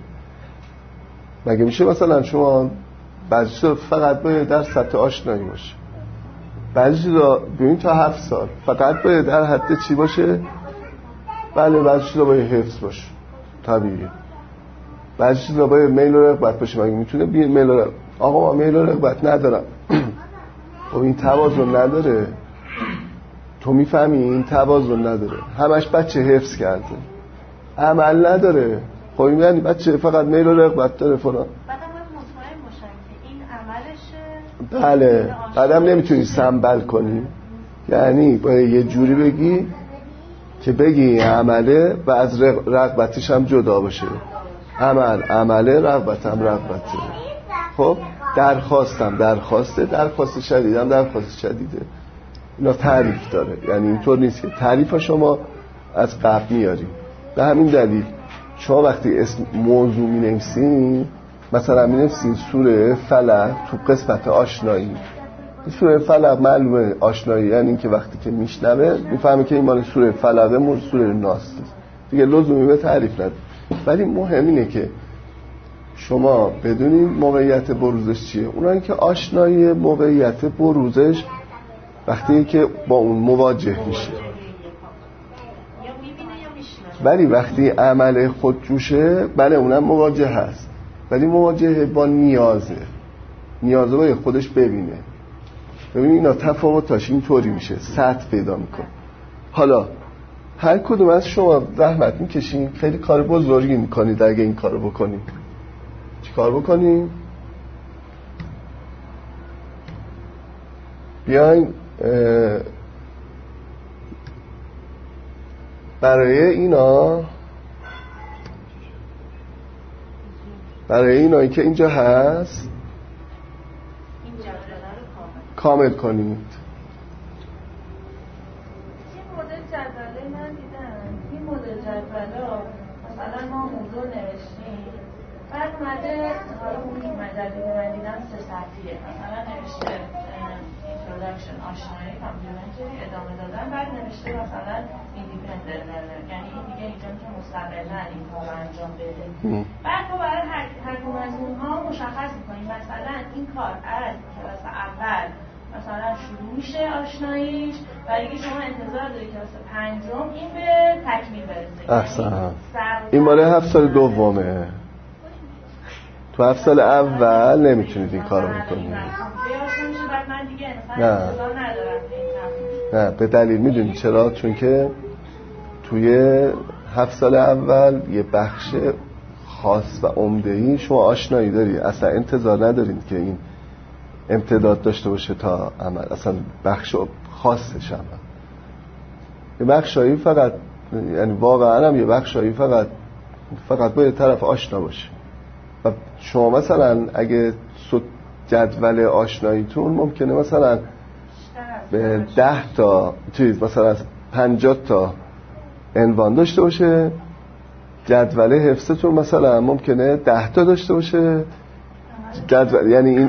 مگه میشه مثلا شما بعضی فقط باید در سطح آشنایی باشه؟ بعضی چیزا ببین تا هفت سال فقط باید در حد چی باشه؟ بله بعضی چیزا باید حفظ باشه طبیعیه. بعضی چیزا باید میل و رغبت باشه. مگه میتونه بی میل و رغبت؟ آقا من میل و رغبت ندارم. خب این توازن نداره. تو میفهمی این توازن نداره. همش بچه حفظ کرده عمل نداره. خب این یعنی بچه فقط میل و رغبت داره فلان. بعدم مطمئن باشن که این عملشه. بله بعدم نمیتونی سنبل کنی. یعنی باید یه جوری بگی که بگی عمله و از رغبتش هم جدا باشه. عمل عمله، رغبتم رغبته. خب درخواستم درخواسته، درخواست شدیدم درخواست شدیده. اینا تعریف داره. یعنی اینطور نیست که تعریف شما از قبل میاریم. به همین دلیل شما وقتی اسم موضوع می نویسین، مثلا می نویسین سوره فلق تو قسمت آشنایی. سوره فلق معلومه آشنایی، یعنی این که وقتی که میشنوه میفهمه که این مال سوره فلقه، مال سوره ناس دیگه، لزومی به تعریف نداره. ولی مهم اینه که شما بدونید موقعیت بروزش چیه. اونایی که آشنایی موقعیت بروزش وقتی که با اون مواجه میشه. ولی وقتی عمل خودجوشه بله اونم مواجه هست، ولی مواجه با نیازه. نیازه باید خودش ببینه. ببینید اینا تفاوتاش اینطوری میشه، سطح پیدا میکنه. حالا هر کدوم از شما زحمت میکشین، خیلی کار بزرگی میکنید اگه این کارو بکنید. چی کار بکنید؟ بیاین برای اینا برای اینایی که اینجا هست کامل کنید. این مدل جدوله من دیدم، این مدل جدوله مثلا ما موضوع نوشتیم، بعد اومده حالا اون مجله که من دیدم سه سطحیه، مثلا نوشته introduction آشنایی، کامپلیمنتری، ادامه دادن، بعد نوشته مثلا ایندیپندنت، یعنی این دیگه اینجا که مستقلا این کار رو انجام بده. بعد تو برای هر هر کدوم از اونها مشخص می‌کنی مثلا این کار از کلاس اول مثلا شروع میشه آشناییش و دیگه شما انتظار داری کلاس پنجم این به تکمیل برسه. احسن. این مال هفت سال دومه. تو هفت سال اول نمیتونید این کارو بکنید. نه نه به دلیل میدونید چرا؟ چون که توی هفت سال اول یه بخش خاص و عمده‌ای شما آشنایی داری، اصلا انتظار ندارید که این امتداد داشته باشه تا عمل. اصلا بخش خاصش هم یه بخشایی فقط، یعنی واقعا هم یه بخشایی فقط فقط باید طرف آشنا باشه. و شما مثلا اگه جدول آشناییتون ممکنه مثلا به ده تا چیز مثلا پنجاه تا عنوان داشته باشه، جدول حفظتون مثلا ممکنه ده تا داشته باشه جدول، یعنی این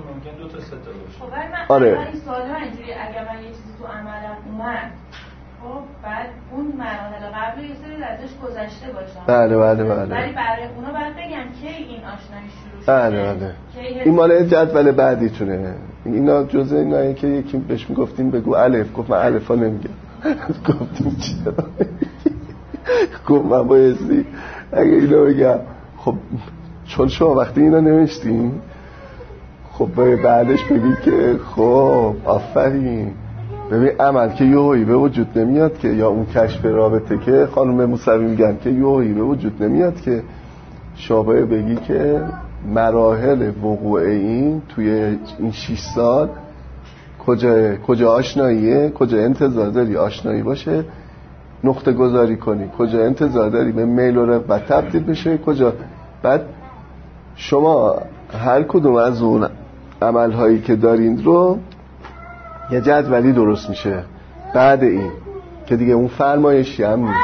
آره این سوال‌ها اینجوری اگه من یه چیزی تو عملم اومد خب بعد اون مراحل قبل یه سری ازش گذشته باشم. بله بله بله. ولی برای اونا باید بگم کی این آشنایی شروع شده. بله بله. این مال جدول بعدیتونه. اینا جزء اینایی که یکی بهش میگفتیم بگو الف، گفت من الفا نمیگم. گفتیم چرا؟ گفت من بایستی اگه اینا بگم خب چون شما وقتی اینا نوشتیم خب بعدش بگید که خب آفرین ببین عمل که یوهی به وجود نمیاد که، یا اون کشف رابطه که خانم موسوی میگن که یوهی به وجود نمیاد که، شابه بگی که مراحل وقوع این توی این شش سال کجا کجا آشناییه، کجا انتظار داری آشنایی باشه نقطه گذاری کنی، کجا انتظار داری به میل و رغبت تبدیل بشه، کجا. بعد شما هر کدوم از اون عملهایی که دارین رو یه جدولی درست میشه بعد این که دیگه اون فرمایشی هم نیست،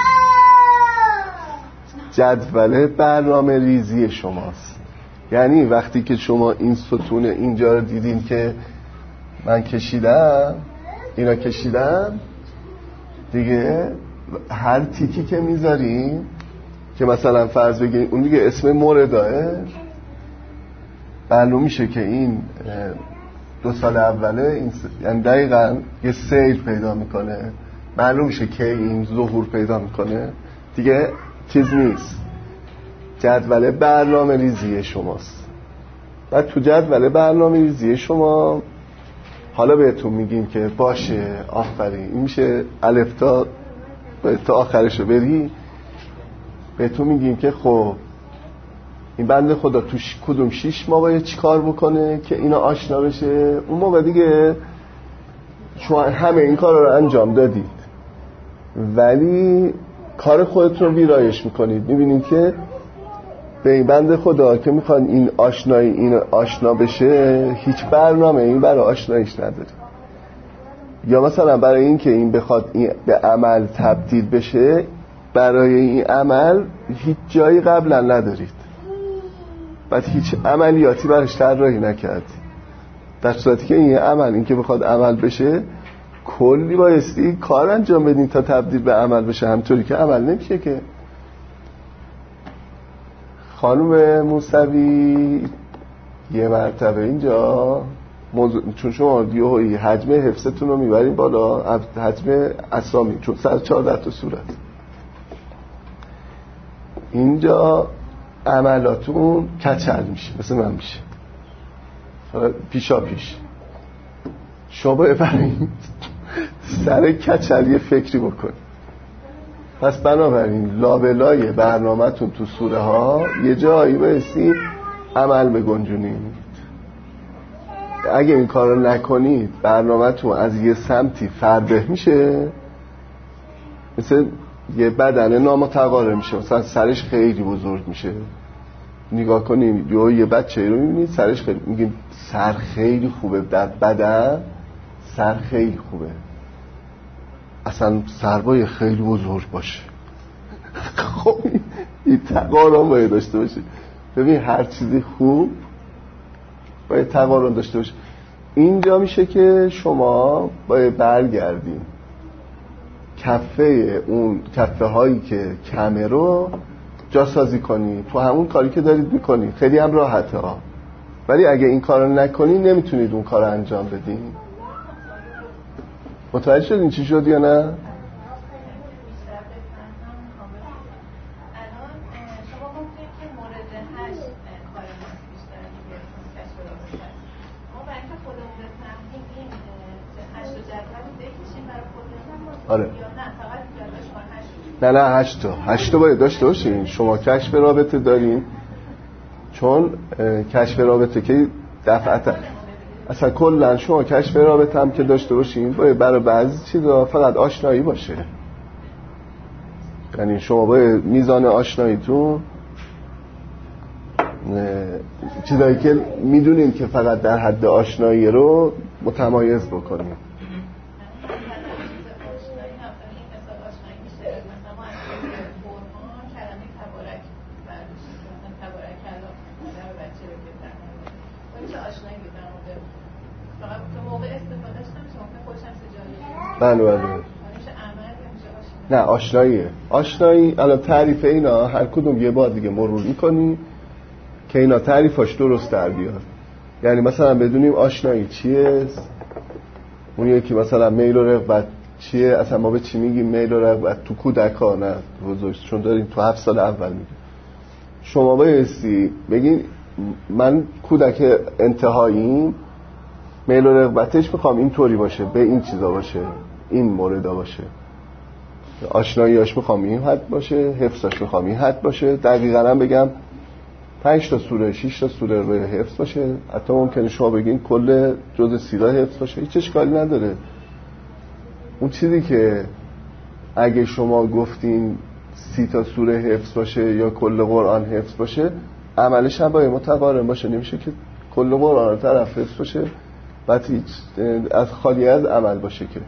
جدول برنامه ریزی شماست. یعنی وقتی که شما این ستون اینجا رو دیدین که من کشیدم اینا کشیدم دیگه، هر تیکی که میذاریم که مثلا فرض بگیریم اون دیگه اسم مورداه، معلوم میشه که این دو سال اوله این س... یعنی دقیقاً یه سیر پیدا میکنه، معلوم میشه که این ظهور پیدا میکنه دیگه، چیز نیست، جدول برنامه ریزی شماست. بعد تو جدول برنامه ریزی شما حالا بهتون میگیم که باشه آفرین این میشه الف تا تا آخرشو بری، بهتون میگیم که خب این بنده خدا توش کدوم شیش ماه باید چی کار بکنه که اینا آشنا بشه. اون موقع دیگه شما همه این کار رو انجام دادید ولی کار خودتون رو ویرایش میکنید، میبینید که به این بنده خدا که میخوان این آشنایی این آشنا بشه هیچ برنامه این برای آشناییش نداره، یا مثلا برای این که این بخواد این به عمل تبدیل بشه برای این عمل هیچ جایی قبلا ندارید، بعد هیچ عملیاتی برش طراحی نکردی، در صورتی که این عمل این که بخواد عمل بشه کلی بایستی کار انجام بدین تا تبدیل به عمل بشه، همطوری که عمل نمیشه که. خانم موسوی یه مرتبه اینجا موضوع... چون شما دیوهایی حجم حفظتون رو میبرین بالا، حجم اسامی، چون صد و چهارده تا صورت اینجا عملاتون کچل میشه مثل من میشه پیشا پیش. شما ببرین سر کچل یه فکری بکنید. پس بنابراین لابلای برنامه‌تون تو سوره ها یه جایی بایستی عمل بگنجونید. اگه این کار رو نکنید برنامه‌تون از یه سمتی فربه میشه، مثل یه بدنه نامتقارن میشه، مثلا سرش خیلی بزرگ میشه. نگاه کنید یه یه بچه رو میبینید سرش خیلی، میگید سر خیلی خوبه، در بدن سر خیلی خوبه، اصلا سربای خیلی بزرگ باشه. خب این تقارن باید داشته باشه. ببین هر چیزی خوب باید تقارن داشته باشه. اینجا میشه که شما باید برگردیم کفه اون کفه هایی که کمه رو جاسازی کنی تو همون کاری که دارید میکنید. خیلی هم راحته ها، ولی اگه این کار رو نکنی نمیتونید اون کار رو انجام بدین. متوجه شدین چی شد یا نه؟ آره نه نه هشتا هشتا باید داشته باشین. شما کشف رابطه دارین، چون کشف رابطه که دفعتا اصلا کلا شما کشف رابطه هم که داشته باشین باید برای بعضی چیزا فقط آشنایی باشه. یعنی شما باید میزان آشناییتون چیزایی که میدونین که فقط در حد آشنایی رو متمایز بکنین. بله بله نه آشناییه. آشنایی الان تعریف اینا هر کدوم یه بار دیگه مرور میکنی که اینا تعریفاش درست در بیاد. یعنی مثلا بدونیم آشنایی چیه، اون یکی مثلا میل و رغبت چیه، اصلا ما به چی میگیم میل و رغبت تو کودکا، نه بزرگ، چون داریم تو هفت سال اول میگیم. شما بایستی بگین من کودک انتهاییم میل و رغبتش میخوام اینطوری باشه، به این چیزا باشه، این موردا باشه، آشناییاش میخوام این حد باشه، حفظش میخوام این حد باشه. دقیقاً هم بگم پنج تا سوره شش تا سوره رو حفظ باشه، حتی ممکنه شما بگین کل جزء سیره حفظ باشه، هیچ اشکالی نداره. اون چیزی که اگه شما گفتین سی تا سوره حفظ باشه یا کل قرآن حفظ باشه، عملش هم باید متقارن باشه. نمیشه که کل قرآن رو طرف حفظ باشه بعد هیچ از خالی از عمل باشه. که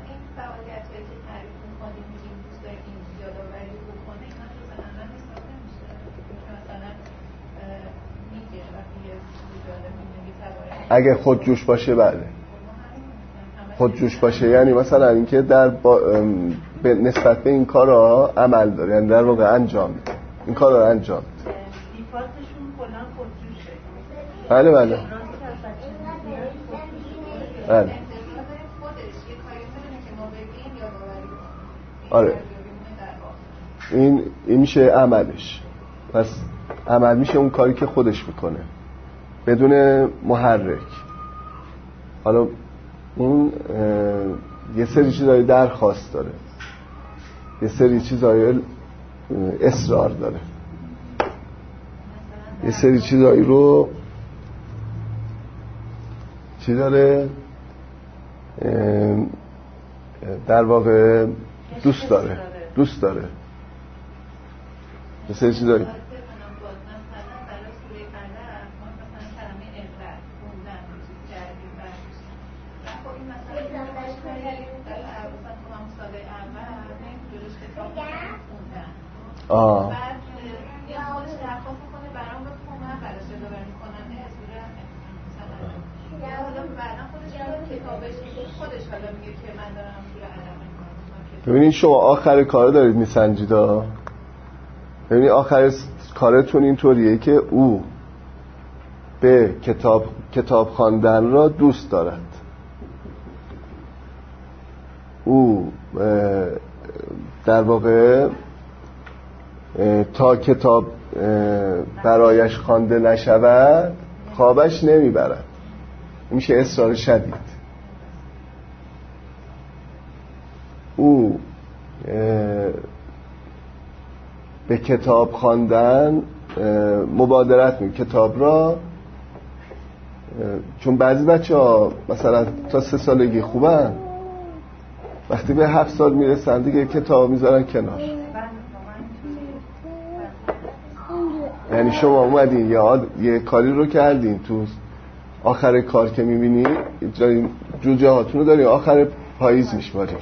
اگه خودجوش باشه، بله خودجوش باشه یعنی مثلا اینکه در با... به نسبت به این کارا عمل داره، یعنی در واقع انجام میده این کارا رو انجام میده. بله بله بله. آره این این میشه عملش. پس عمل میشه اون کاری که خودش میکنه بدون محرک. حالا اون یه سری چیزای درخواست داره، یه سری چیزای اصرار داره، یه سری چیزایی رو چی داره در واقع دوست داره دوست داره یه سری چیزایی آه ببینید شما آخر کار دارید میسنجید ها. ببینید آخر کارتون اینطوریه که او به کتاب کتاب خواندن را دوست دارد، او در واقع تا کتاب برایش خوانده نشود خوابش نمیبرد. میشه اصرار شدید. او به کتاب خواندن مبادرت میکنه، کتاب را، چون بعضی بچه ها مثلا تا سه سالگی خوبن، وقتی به هفت سال میرسن دیگه کتاب میذارن کنار. یعنی شما اومدین یه, یه کاری رو کردین، تو آخر کار که میبینی جوجه هاتون رو دارین آخر پاییز میشمارین.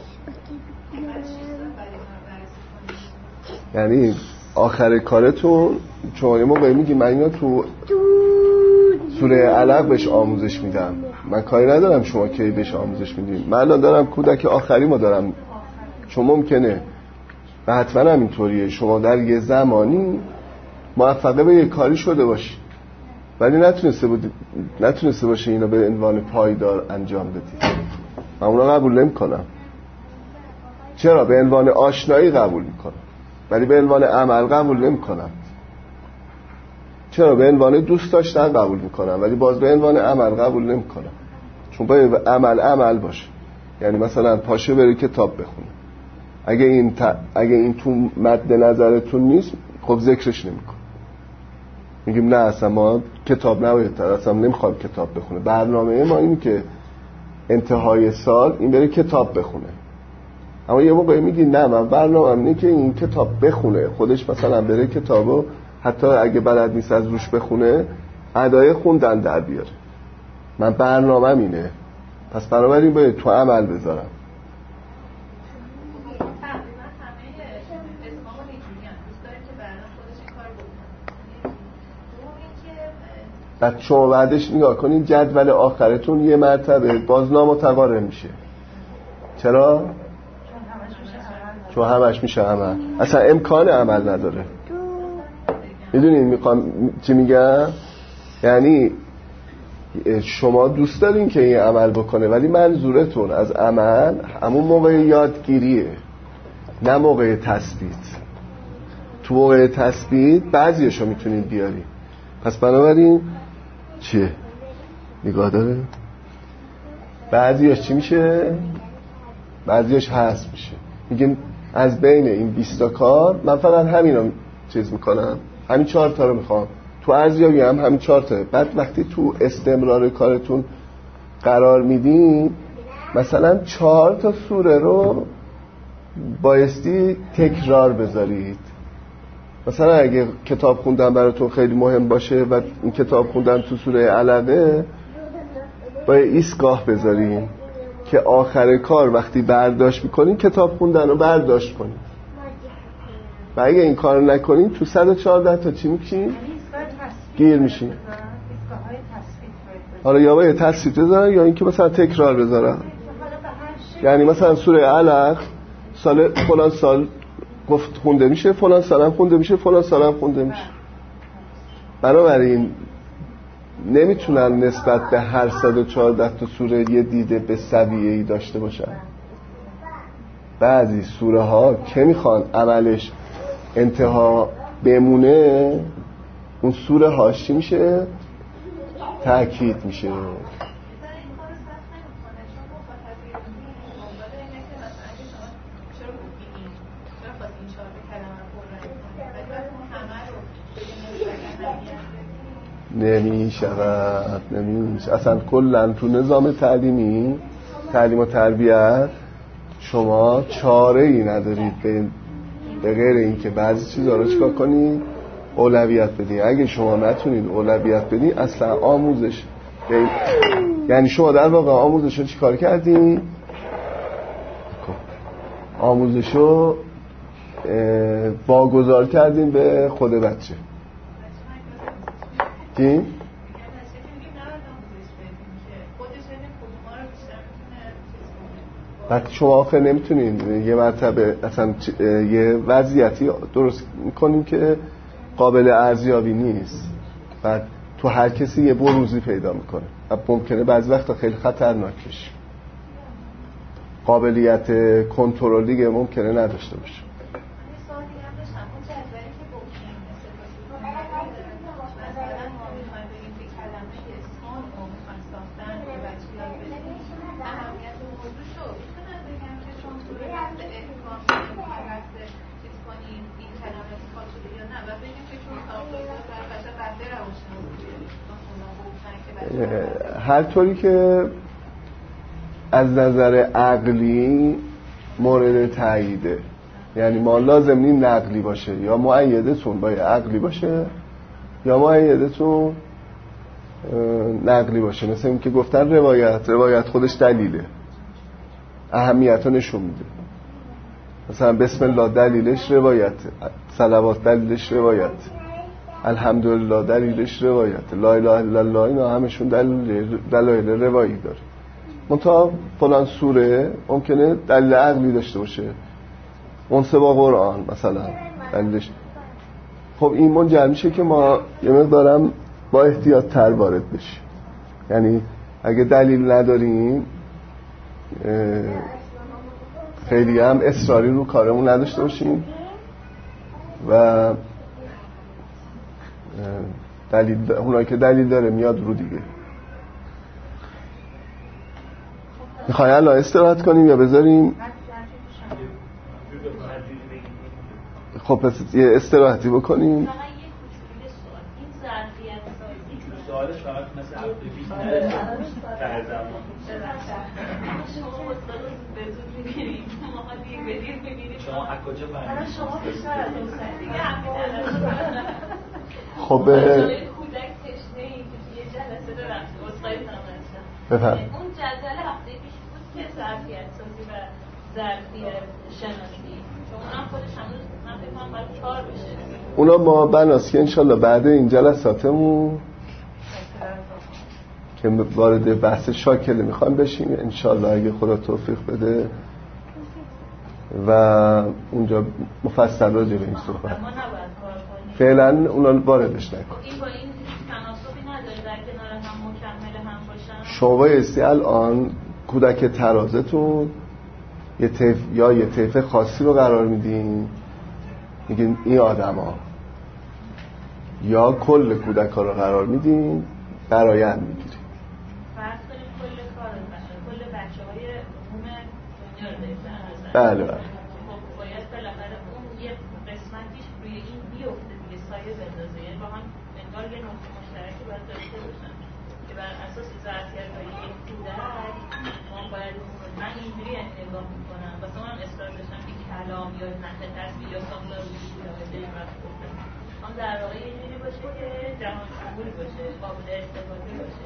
یعنی آخر کارتون شما یه موقعی میگی من اینا تو سوره علق بهش آموزش میدم، من کاری ندارم شما کی بهش آموزش میدین، من الان دارم کودک آخری ما دارم. چون ممکنه و حتما هم اینطوریه شما در یه زمانی موفقه به یه کاری شده باشی ولی نتونسته بود نتونسته باشه اینو به عنوان پایدار انجام بدی. من اونا قبول نمی کنم. چرا؟ به عنوان آشنایی قبول میکنم ولی به عنوان عمل قبول نمی کنم. چرا؟ به عنوان دوست داشتن قبول میکنم ولی باز به عنوان عمل قبول نمی کنم. چون باید عمل عمل باشه. یعنی مثلا پاشه بری کتاب بخونه، اگه این ت... اگه این تو مد نظرتون نیست خب ذکرش نمیکن. میگیم نه اصلا ما کتاب نباید، اصلا نمیخوام کتاب بخونه. برنامه ما اینه که انتهای سال این بره کتاب بخونه. اما یه موقع میگی نه من برنامه اینه که این کتاب بخونه، خودش مثلا بره کتابو حتی اگه بلد نیست از روش بخونه ادای خوندن در بیاره. من برنامه اینه، پس بنابراین باید تو عمل بذارم. بعد شما بعدش نگاه کنین جدول آخرتون یه مرتبه باز نامتقارن میشه. چرا؟ چون همش میشه عمل، اصلا امکان عمل نداره. میدونین میخوام چی میگم؟ یعنی شما دوست دارین که این عمل بکنه ولی منظورتون از عمل همون موقع یادگیریه نه موقع تثبیت. تو موقع تثبیت بعضیشو میتونین بیارین. پس بنابراین چیه؟ نگاه داره؟ بعضیش چی میشه؟ بعضیش حذف میشه. میگن از بین این بیست تا کار من فقط همین رو چیز میکنم، همین چهار تا رو میخوام. تو ارزیابی هم همین چهار تا. بعد وقتی تو استمرار کارتون قرار میدین مثلا چهار تا سوره رو بایستی تکرار بذارید. مثلا اگه کتاب خوندن براتون خیلی مهم باشه و این کتاب خوندن تو سوره علقه باید ایستگاه بذارین که آخر کار وقتی برداشت میکنین کتاب خوندن رو برداشت کنین. و اگه این کار نکنین تو صد و چهارده تا چی میکشین؟ گیر میشین. حالا یا باید تصفیه بذارن یا اینکه مثلا تکرار بذارن. یعنی مثلا سوره علق سال فلان سال گفت خونده میشه، فلان سالم خونده میشه، فلان سالم خونده میشه. بنابراین نمیتونن نسبت به هر صد و چهارده تا سوره یه دیده به سویه‌ای داشته باشن. بعضی سوره ها که میخوان عملش انتها بمونه، اون سوره هاش چی میشه؟ تأکید میشه. نمیشود نمیشه. اصلا کلا تو نظام تعلیمی، تعلیم و تربیت، شما چاره ای ندارید به به غیر اینکه بعضی چیزا رو چیکار کنید؟ اولویت بدید. اگه شما نتونید اولویت بدید اصلا آموزش، یعنی شما در واقع آموزش رو چیکار کردین؟ آموزش رو واگذار کردین به خود بچه. چی؟ وقتی شما آخر نمیتونین یه مرتبه اصلا یه وضعیتی درست میکنیم که قابل ارزیابی نیست، بعد تو هر کسی یه بروزی پیدا میکنه و ممکنه بعضی وقتا خیلی خطرناکش، قابلیت کنترل دیگه ممکنه نداشته باشه. هر طوری که از نظر عقلی مورد تاییده، یعنی ما لازم نیم نقلی باشه، یا مؤیدتون باید عقلی باشه یا مؤیدتون نقلی باشه. مثل این که گفتن روایت روایت خودش دلیله، اهمیت رو نشون میده. مثلا بسم الله دلیلش روایت، صلوات دلیلش روایت، الحمدلله دلیلش روایت، لا اله الا الله، اینا همشون دلیل دلایل روایی داره. منتها فلان سوره ممکنه دلیل عقلی داشته باشه، اونسه با قرآن مثلا دلیلش. خب این منجر میشه که ما یه مقدارم با احتیاط تر وارد بشیم. یعنی اگه دلیل نداریم خیلی هم اصراری رو کارمون نداشته باشیم و دلیل اونایی که دلیل داره میاد رو دیگه. میخوای الان استراحت کنیم یا بذاریم؟ خب پس یه استراحتی بکنیم. سوالش فقط مثل عبدالبی در زمان شما از کجا برمید؟ خب کودک تشنه این یه جلسه رو رفت اصخایی بفهم اون جدول هفته پیش بود که ظرفیت سازی و ظرفیت شناسی، چون اونم خودش هنوز من فکر کنم باید چهار بشه. اونا ما بناس که انشالله بعد این جلساتمون که وارد بحث شاکله میخوایم بشیم انشالله اگه خدا توفیق بده و اونجا مفصل راجع به این صحبت. فعلا اونا واردش نکن. این با این تناسبی نداره در کنار هم مکمل هم باشن. شما بایستی الان کودک ترازتون یه طیف یا یه طیف خاصی رو قرار میدین، میگین این آدما، یا کل کودک ها رو قرار میدین برآیند میگیرین. فرض کنیم کل کار کل بچه‌های عموم دنیا رو دارید. بله بله. خب باید بالاخره اون یه قسمتیش روی این بیفته دیگه، سایه بندازه. یعنی با هم انگار یه نقطه مشترکی باید داشته باشن که بر اساس ظرفیت‌های یک کودک ما باید من اینجوری نگاه می‌کنم. واسه من اصرار داشتم که کلام یا نحو تصویر یا ساختار وجودی یا به وقت گفتم اون در واقع یه جوری باشه که جهان شمولی باشه، قابل استفاده باشه.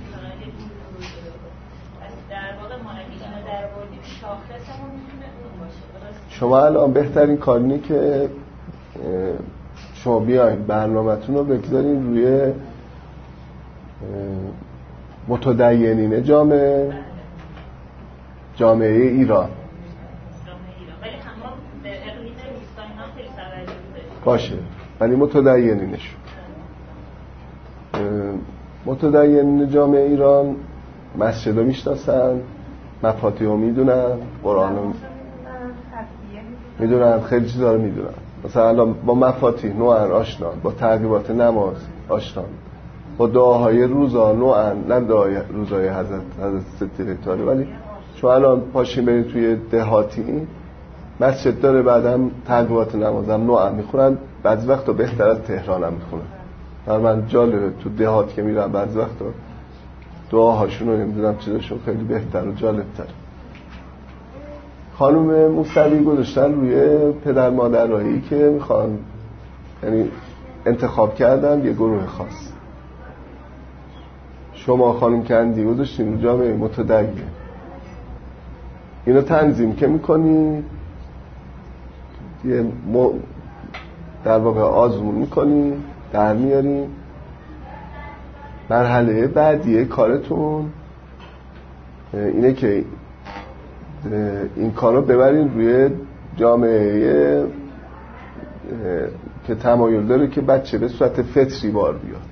در واقع ما اگه اینو در بردیم شاخصمون میتونه اون باشه. شما الان بهترین کار اینه که شما بیاین برنامه‌تون رو بگذارین روی متدینین جامعه جامعه ایران ولی همه به اقلیم روستایی هم خیلی توجه داشته باشه، ولی متدینینشون متدین جامعه ایران مسجد رو میشناسن، مفاتیح رو میدونن، قرآن رو میدونن، خیلی چیزا رو میدونن. مثلا الان با مفاتیح نوعا آشنا، با ترغیبات نماز آشنا، با دعاهای روزا نوعا، نه دعای روزای حضرت حضرت صدیقه طاهره، ولی شما الان پاشین برید توی دهاتی مسجد داره، بعدم ترغیبات نمازم نوعا میخونن، بعضی وقتا بهتر از تهران هم میخونن. من جالبه تو دهات که میرم بعضی وقتا دعاهاشون رو نمیدونم چیزاشون خیلی بهتر و جالبتر. خانم موسوی گذاشتن روی پدر مادرایی که میخوان، یعنی انتخاب کردن یه گروه خاص. شما خانم کندی گذاشتین رو جامعه متدین، اینو تنظیم که میکنی، یه م... در واقع آزمون میکنی، در میاریم. مرحله بعدیه کارتون اینه که این کارو ببرین روی جامعه که تمایل داره که بچه به صورت فطری بار بیاد.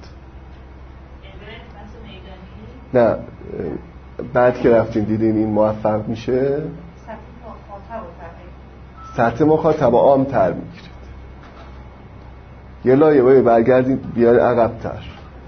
نه بعد که رفتین دیدین این موفق میشه، سطح مخاطب عام تر میگیرید. یه لایه باید برگردید بیار عقب‌تر.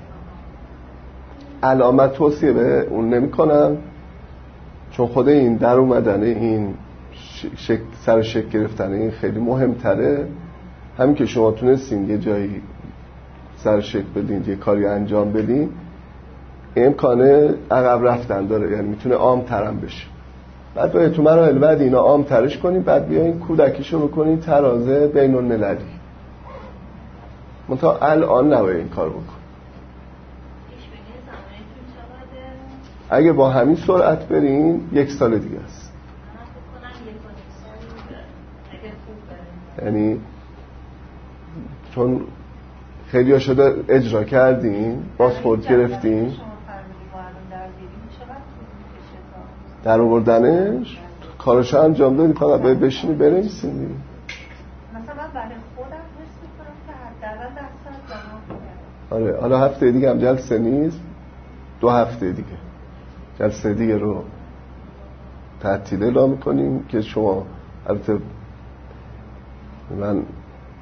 علامت توصیه به اون نمی کنم، چون خود این در اومدن این شک... سر شکل گرفتن این خیلی مهمتره. همین که شما تونستین یه جایی سر شکل بدین، یه کاری انجام بدین، امکانه عقب رفتن داره، یعنی میتونه عام ترم بشه. بعد باید تو مراحل بعد اینا عام ترش کنین، بعد بیاین کودکیشو بکنین ترازه بین المللی. منتها الان نباید این کار بکن. اگه با همین سرعت برین یک سال دیگه است. یعنی چون خیلی ها شده اجرا کردین، پاسپورت گرفتین، در آوردنش کارش انجام دادی، فقط باید بشینی بنویسین. مثلا برای خودم حس می‌کنم که حداقل ده ساعت زمان. آره، حالا هفته دیگه هم جلسه نیست، دو هفته دیگه جلسه دیگه رو تعطیل اعلام می‌کنیم که شما، البته من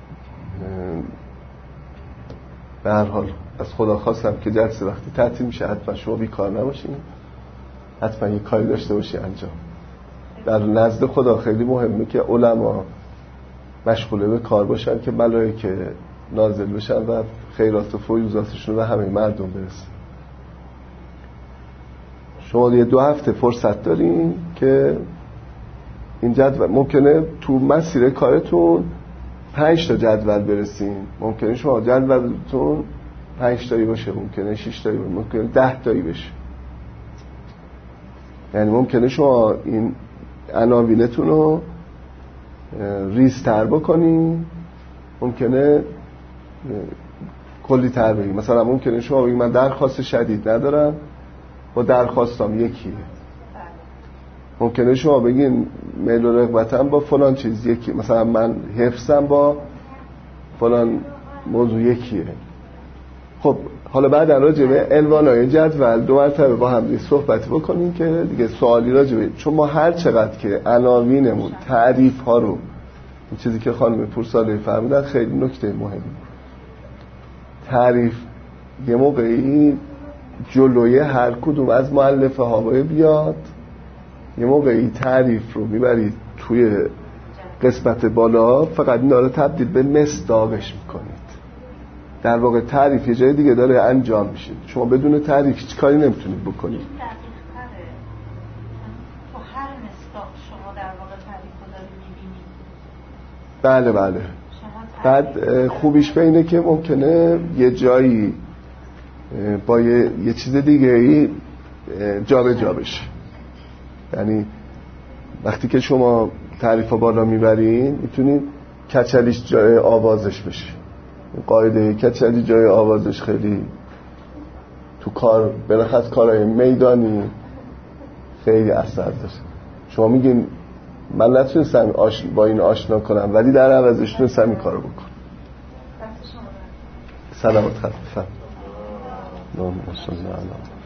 به هر حال از خدا خواستم که جلسه وقتی تعطیل میشه حتما شما بیکار نباشین، حتما یه کاری داشته باشی انجام. در نزد خدا خیلی مهمه که علما مشغوله به کار باشن که ملائکه نازل بشن و خیرات و فیوزاتشون به همه مردم برسه. شما یه دو هفته فرصت دارین که این جدول، ممکنه تو مسیر کارتون پنج تا جدول برسین، ممکنه شما جدولتون پنج تایی باشه، ممکنه شش تایی باشه، ممکنه ده تایی بشه. یعنی ممکنه شما این عناوینتون رو ریزتر بکنین، ممکنه کلی تر بگیم. مثلا ممکنه شما بگید من درخواست شدید ندارم، با درخواستم یکیه. ممکنه شما بگین میل و رغبتم با فلان چیز یکی، مثلا من حفظم با فلان موضوع یکیه. خب حالا بعد راجع به عنوانای جدول دو مرتبه با هم دیگه صحبت بکنیم که دیگه سوالی راجع به، چون ما هر چقدر که عناوینمون تعریف ها رو، این چیزی که خانم پورساله فرمودن خیلی نکته مهمه، تعریف یه موقعی جلوی هر کدوم از مؤلفه ها باید بیاد، یه موقعی تعریف رو میبرید توی قسمت بالا، فقط اینا رو تبدیل به مصداقش میکنید. در واقع تعریف یه جای دیگه داره انجام میشه، شما بدون تعریف هیچ کاری نمیتونید بکنید. تو هر مصداق شما در واقع تعریف رو دارید میبینید. بله بله. بعد خوبیش به اینه که ممکنه یه جایی با یه, یه چیز دیگه ای جا به جا بشه. یعنی وقتی که شما تعریف رو بالا میبرین میتونید کچلیش جای آوازش بشه. قاعده کچلی جای آوازش خیلی تو کار، بلخص کارهای میدانی خیلی اثر داره. شما میگین من نتونستم آش... با این آشنا کنم، ولی در عوضش تونستم این کارو بکنم. سلامت خلق. اللهم صل علی